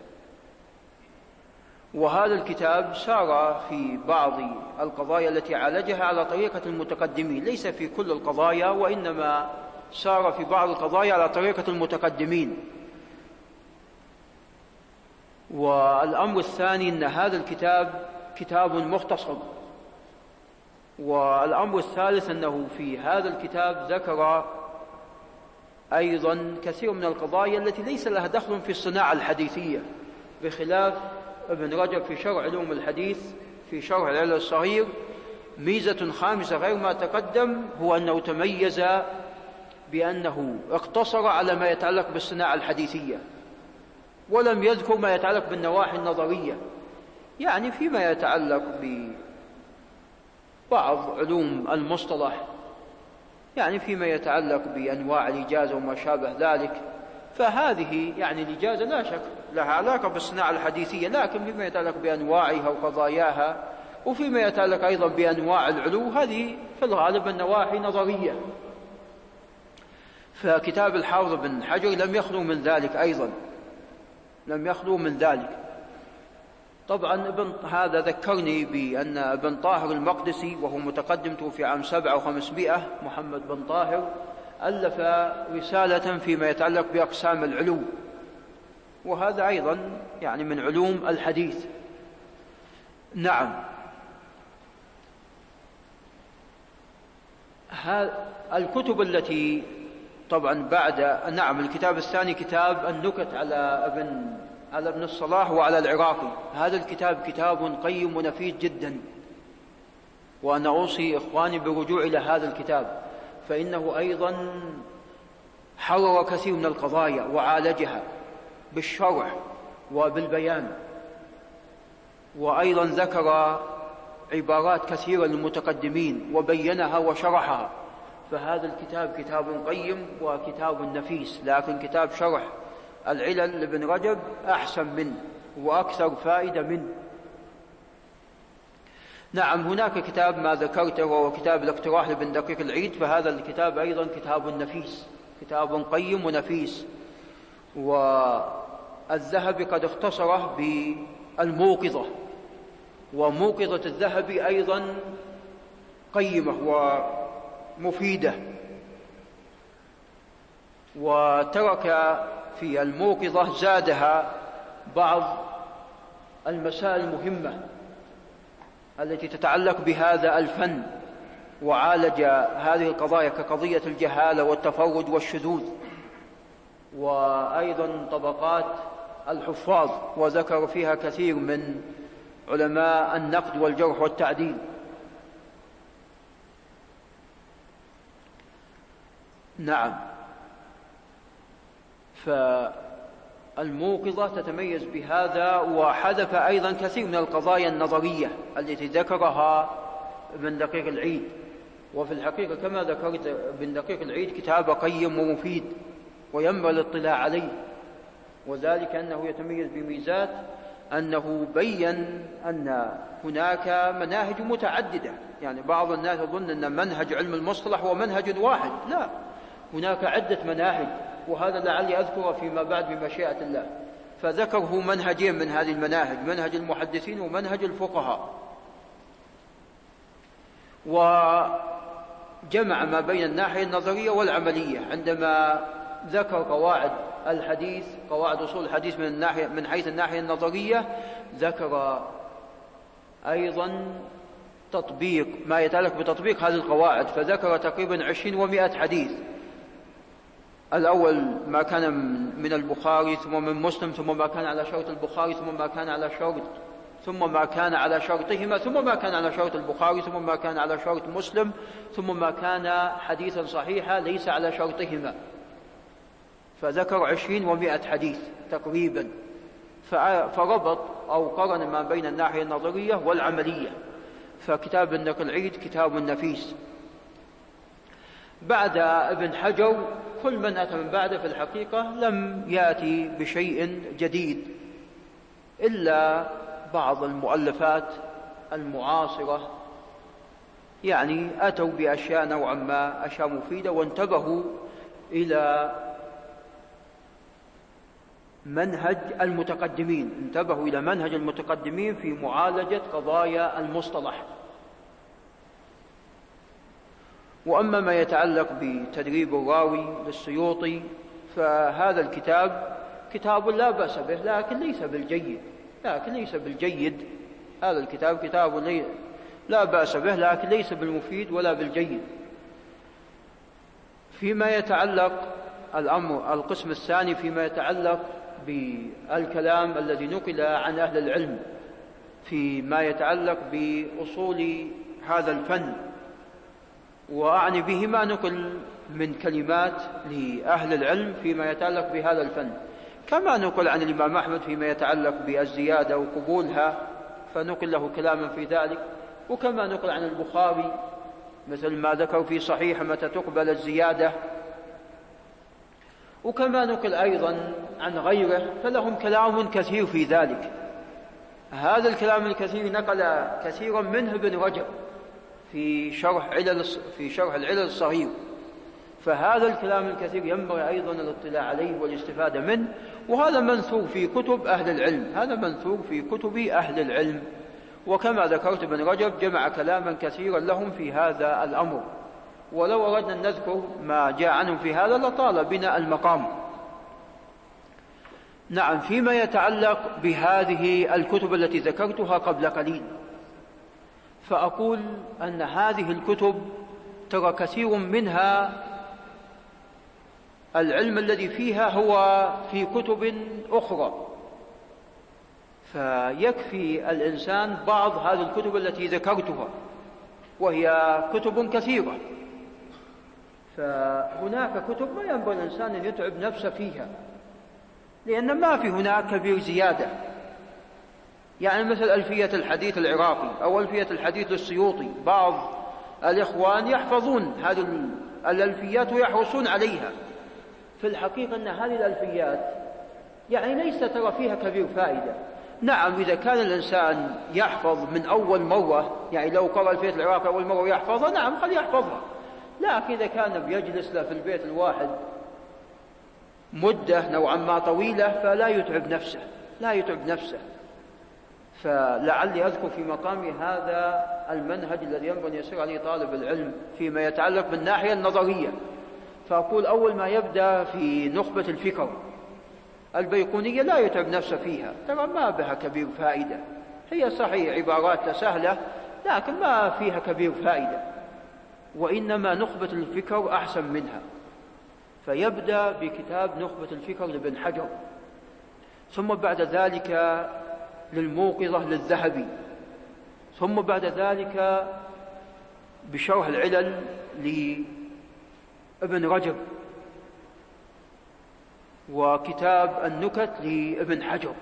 وهذا الكتاب سار في بعض القضايا التي عالجها على طريقة المتقدمين، ليس في كل القضايا وإنما سار في بعض القضايا على طريقة المتقدمين. والأمر الثاني أن هذا الكتاب كتاب مختصر. والأمر الثالث أنه في هذا الكتاب ذكر أيضا كثير من القضايا التي ليس لها دخل في الصناعة الحديثية، بخلاف ابن رجب في شرح علوم الحديث في شرح العلل الصغير. ميزة خامسة غير ما تقدم هو أنه تميز بأنه اقتصر على ما يتعلق بالصناعة الحديثية ولم يذكر ما يتعلق بالنواحي النظرية، يعني فيما يتعلق ببعض علوم المصطلح، يعني فيما يتعلق بأنواع الإجازة وما شابه ذلك، فهذه يعني الإجازة لا شك لها علاقة بالصناعة الحديثية، لكن فيما يتعلق بأنواعها وقضاياها وفيما يتعلق أيضا بأنواع العلو هذه في الغالب النواحي نظرية. فكتاب الحافظ بن حجر لم يخلو من ذلك، أيضا لم يخلو من ذلك. طبعا ابن هذا ذكرني بأن ابن طاهر المقدسي وهو متقدم توفي عام سبعة وخمسمائة، محمد بن طاهر، ألف رسالة فيما يتعلق بأقسام العلو، وهذا أيضا يعني من علوم الحديث. نعم. الكتب التي طبعا بعد نعم الكتاب الثاني كتاب النكت على ابن على ابن الصلاح وعلى العراقي. هذا الكتاب كتاب قيم ونفيس جدا، وأنا أوصي إخواني بالرجوع إلى هذا الكتاب، فإنه أيضا حرر كثير من القضايا وعالجها بالشرح وبالبيان. وأيضا ذكر عبارات كثيرة للمتقدمين وبينها وشرحها. فهذا الكتاب كتاب قيم وكتاب نفيس، لكن كتاب شرح العلل لابن رجب أحسن منه وأكثر فائدة منه. نعم، هناك كتاب ما ذكرته وهو كتاب الاقتراح لابن دقيق العيد، فهذا الكتاب أيضا كتاب نفيس، كتاب قيم ونفيس. والذهبي قد اختصره بالموقظة، وموقظة الذهبي أيضا قيمة ومفيدة. وترك في الموقظة زادها بعض المسائل المهمة التي تتعلق بهذا الفن، وعالج هذه القضايا كقضية الجهالة والتفرد والشذوذ، وأيضا طبقات الحفاظ، وذكر فيها كثير من علماء النقد والجرح والتعديل. نعم، فالموقظة تتميز بهذا، وحذف أيضا كثير من القضايا النظرية التي ذكرها ابن دقيق العيد. وفي الحقيقة كما ذكرت ابن دقيق العيد كتاب قيم ومفيد وينبغي الاطلاع عليه، وذلك أنه يتميز بميزات أنه بيّن أن هناك مناهج متعددة. يعني بعض الناس يظن أن منهج علم المصطلح هو منهج واحد، لا، هناك عدة مناهج، وهذا لعلي أذكر فيما بعد بمشيئة الله. فذكره منهجين من هذه المناهج، منهج المحدثين ومنهج الفقهاء، وجمع ما بين الناحية النظرية والعملية. عندما ذكر قواعد الحديث، قواعد أصول الحديث من الناحية من حيث الناحية النظرية، ذكر أيضا تطبيق ما يتعلق بتطبيق هذه القواعد، فذكر تقريبا عشرين ومائة حديث. الأول ما كان من البخاري، ثم من مسلم، ثم ما كان على شرط البخاري، ثم ما كان على شرط ثم ما كان على شرطهما، ثم ما كان على شرط البخاري، ثم ما كان على شرط مسلم، ثم ما كان حديثا صحيحا ليس على شرطهما. فذكر عشرين ومائة حديث تقريبا، فربط أو قرن ما بين الناحية النظرية والعملية. فكتاب ابن دقيق العيد كتاب نفيس. بعد ابن حجر كل من أتى من بعده في الحقيقة لم يأتي بشيء جديد، إلا بعض المؤلفات المعاصرة يعني أتوا بأشياء نوعا ما أشياء مفيدة، وانتبهوا إلى منهج المتقدمين انتبهوا إلى منهج المتقدمين في معالجة قضايا المصطلح. وأما ما يتعلق بتدريب الراوي للسيوطي فهذا الكتاب كتاب لا بأس به، لكن ليس بالجيد لكن ليس بالجيد هذا الكتاب كتاب لا بأس به، لكن ليس بالمفيد ولا بالجيد. فيما يتعلق الأمر القسم الثاني فيما يتعلق بالكلام الذي نقل عن أهل العلم فيما يتعلق بأصول هذا الفن، وأعني به ما نقل من كلمات لأهل العلم فيما يتعلق بهذا الفن، كما نقل عن الإمام أحمد فيما يتعلق بالزيادة وقبولها فنقل له كلاما في ذلك، وكما نقل عن البخاري مثل ما ذكر في صحيح متى تقبل الزيادة، وكما نقل أيضا عن غيره فلهم كلام كثير في ذلك. هذا الكلام الكثير نقل كثيرا منه ابن رجب في شرح علل في شرح العلل الصغير، فهذا الكلام الكثير ينبغي أيضا الاطلاع عليه والاستفادة منه، وهذا منثور في كتب أهل العلم هذا منثور في كتب أهل العلم. وكما ذكرت ابن رجب جمع كلاما كثيرا لهم في هذا الأمر، ولو أردنا أن نذكر ما جاء عنهم في هذا لطال بنا المقام. نعم، فيما يتعلق بهذه الكتب التي ذكرتها قبل قليل، فأقول أن هذه الكتب ترى كثير منها العلم الذي فيها هو في كتب أخرى، فيكفي الإنسان بعض هذه الكتب التي ذكرتها وهي كتب كثيرة. فهناك كتب ما ينبغي الإنسان أن يتعب نفسه فيها، لأن ما في هناك كبير زيادة، يعني مثل ألفية الحديث العراقي أو ألفية الحديث للسيوطي، بعض الإخوان يحفظون هذه الألفيات ويحرصون عليها. في الحقيقة أن هذه الألفيات يعني ليس ترى فيها كبير فائدة. نعم إذا كان الإنسان يحفظ من أول مرة، يعني لو قرأ ألفية العراقي أول مرة يحفظها، نعم خليه يحفظها. لكن إذا كان بيجلس له في البيت الواحد مدة نوعا ما طويلة فلا يتعب نفسه لا يتعب نفسه فلعلي أذكر في مقامي هذا المنهج الذي ينبغي أن يسير عليه طالب العلم فيما يتعلق بالناحية النظرية. فأقول أول ما يبدأ في نخبة الفكر البيقونية لا يتعب نفسه فيها، ترى ما بها كبير فائدة، هي صحيح عبارات سهلة لكن ما فيها كبير فائدة، وإنما نخبة الفكر أحسن منها. فيبدأ بكتاب نخبة الفكر لابن حجر، ثم بعد ذلك للموقظة للذهبي، ثم بعد ذلك بشرح العلل لابن رجب، وكتاب النكت لابن حجر.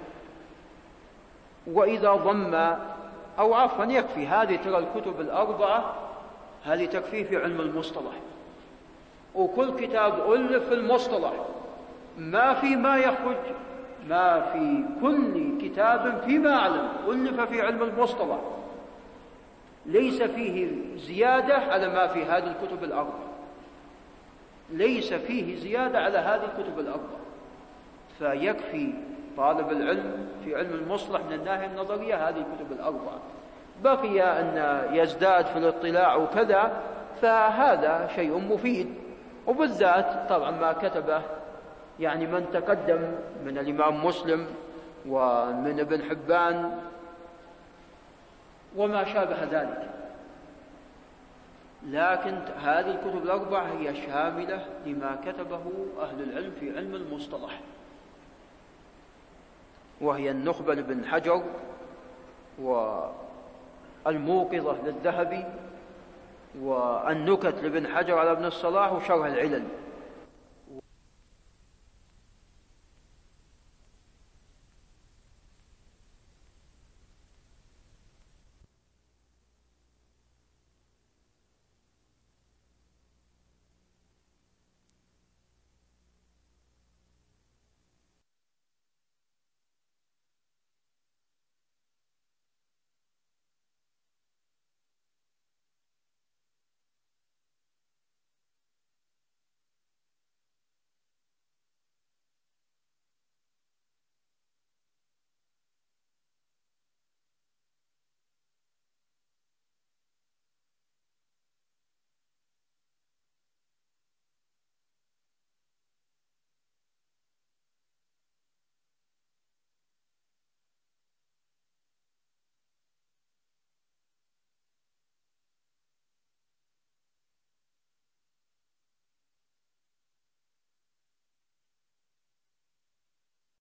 وإذا ضم أو عفوا يكفي هذه ترى الكتب الأربعة هذه تكفي في علم المصطلح، وكل كتاب ألف في المصطلح، ما في ما يخرج ما في كل كتاب فيما أعلم ألف في علم المصطلح ليس فيه زيادة على ما في هذه الكتب الأربعة، ليس فيه زيادة على هذه الكتب الأربعة. فيكفي طالب العلم في علم المصطلح من الناحية النظرية هذه الكتب الأربعة. بقي أن يزداد في الاطلاع وكذا فهذا شيء مفيد، وبالذات طبعا ما كتبه يعني من تقدم من الإمام مسلم ومن ابن حبان وما شابه ذلك. لكن هذه الكتب الأربعة هي شاملة لما كتبه أهل العلم في علم المصطلح، وهي النخبة لابن حجر، والموقظة للذهبي، والنكت لابن حجر على ابن الصلاح، وشرح العلل.